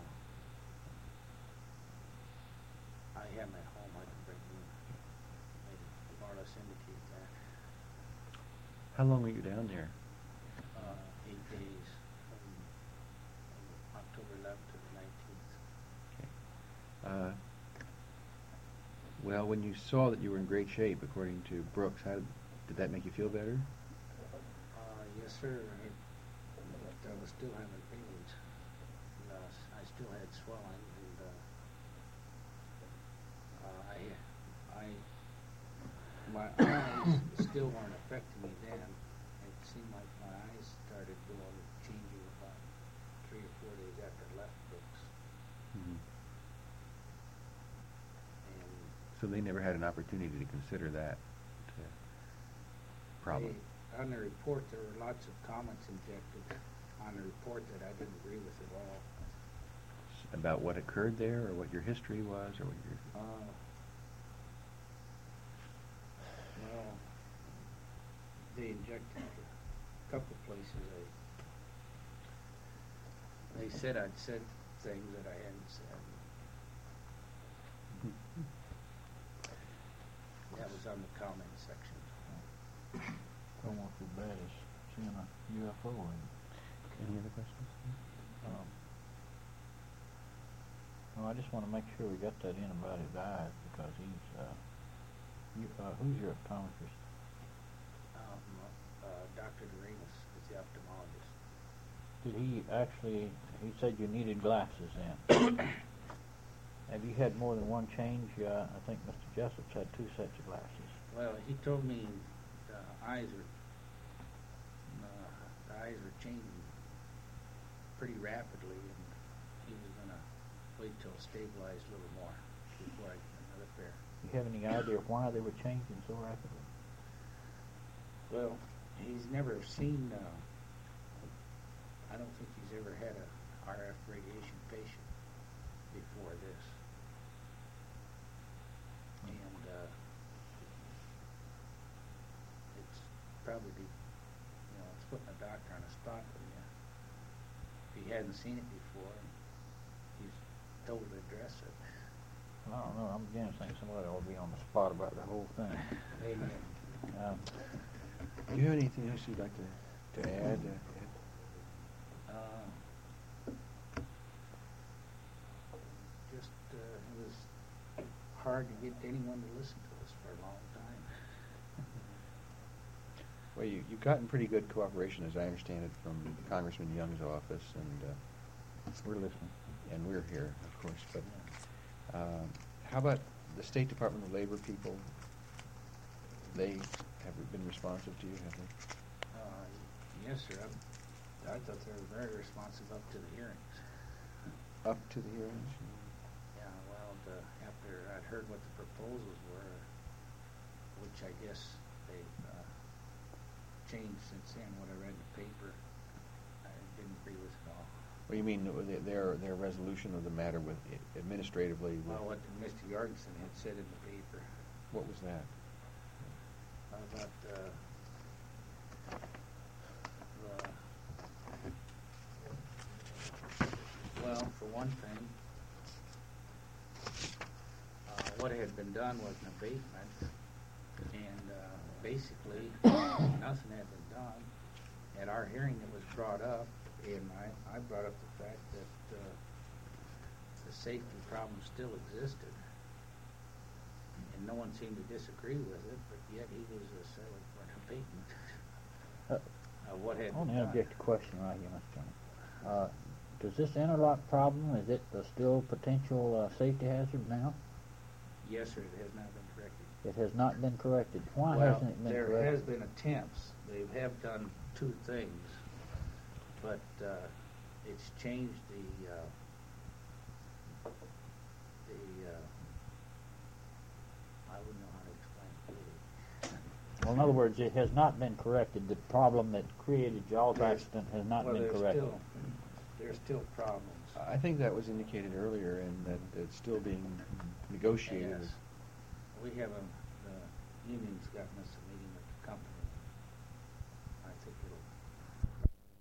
I have my home. I can bring you. Maybe more or less indicate that. How long were you down there? Uh, eight days from, from October eleventh to the nineteenth. Uh, well, when you saw that you were in great shape, according to Brooks, how did, did that make you feel better? Uh, yes, sir. I, but I was still having pains. And, uh, s- I still had swelling, and uh, uh, I, I, my eyes still weren't affecting me then. It seemed like my eyes started going, changing about three or four days after I left Brooks. Mm-hmm. And So they never had an opportunity to consider that uh, problem. they, on the report, there were lots of comments injected on the report that I didn't agree with at all. About what occurred there, or what your history was, or what your... Uh, well, they injected a couple of places. I, they said I'd said things that I hadn't said. That was on the comment section. Almost as bad as seeing a U F O. Any other questions? Um, Well, I just want to make sure we got that in about his eyes because he's, uh, you, uh, who's your optometrist? Um, uh, Doctor Doremus is the ophthalmologist. Did he actually, he said you needed glasses then. Have you had more than one change? Uh, I think Mister Jessup's had two sets of glasses. Well, he told me the eyes are, uh, the eyes are changing pretty rapidly, and he was gonna wait till it stabilized a little more before I get another pair. You have any idea why they were changing so rapidly? Well, he's never seen, uh, I don't think he's ever had a R F radiation patient before this. And, uh, it's probably, you know, it's putting a doctor on a spot when you, if he hadn't seen it before, he's told to address it. Well, I don't know. I'm beginning to think somebody ought to be on the spot about the whole thing. Amen. Um, Do you have anything else you'd like to, to add? Uh, Ed? Uh, just, uh, it was hard to get anyone to listen to us for a long time. Well, you, you've gotten pretty good cooperation, as I understand it, from Congressman Young's office, and uh, we're listening. and we're here, of course. But uh, how about the State Department of Labor people? They have been responsive to you, have they? Uh, yes, sir. I, I thought they were very responsive up to the hearings. Up to the hearings? Yeah, well, the, after I'd heard what the proposals were, which I guess they've uh, changed since then, what I read in the paper, I didn't agree with it all. Well, you mean th- their their resolution of the matter with administratively? With Well, what Mister Jorgensen had said in the paper what was that? about uh, the, well, for one thing, uh, what had been done was an abatement, and uh, basically nothing had been done. At our hearing, it was brought up, and I, I brought up the fact that uh, the safety problem still existed, and no one seemed to disagree with it, but yet he was uh, selling for an abatement Uh, of what had I want been to done. interject a question right here, Mister Chairman. Uh, does this interlock problem, is it uh, still potential uh, safety hazard now? Yes, sir, it has not been corrected. It has not been corrected. Why Well, hasn't it been there corrected? has been attempts. They have done two things, but uh, it's changed the uh, the uh, I wouldn't know how to explain it really. Well, in other words, it has not been corrected. The problem that created Jaws There's- accident has not well, been there's corrected. Still, there's still problems. I think that was indicated earlier, and that it's still being negotiated. Yes. We have a, the union's gotten us a meeting with the company,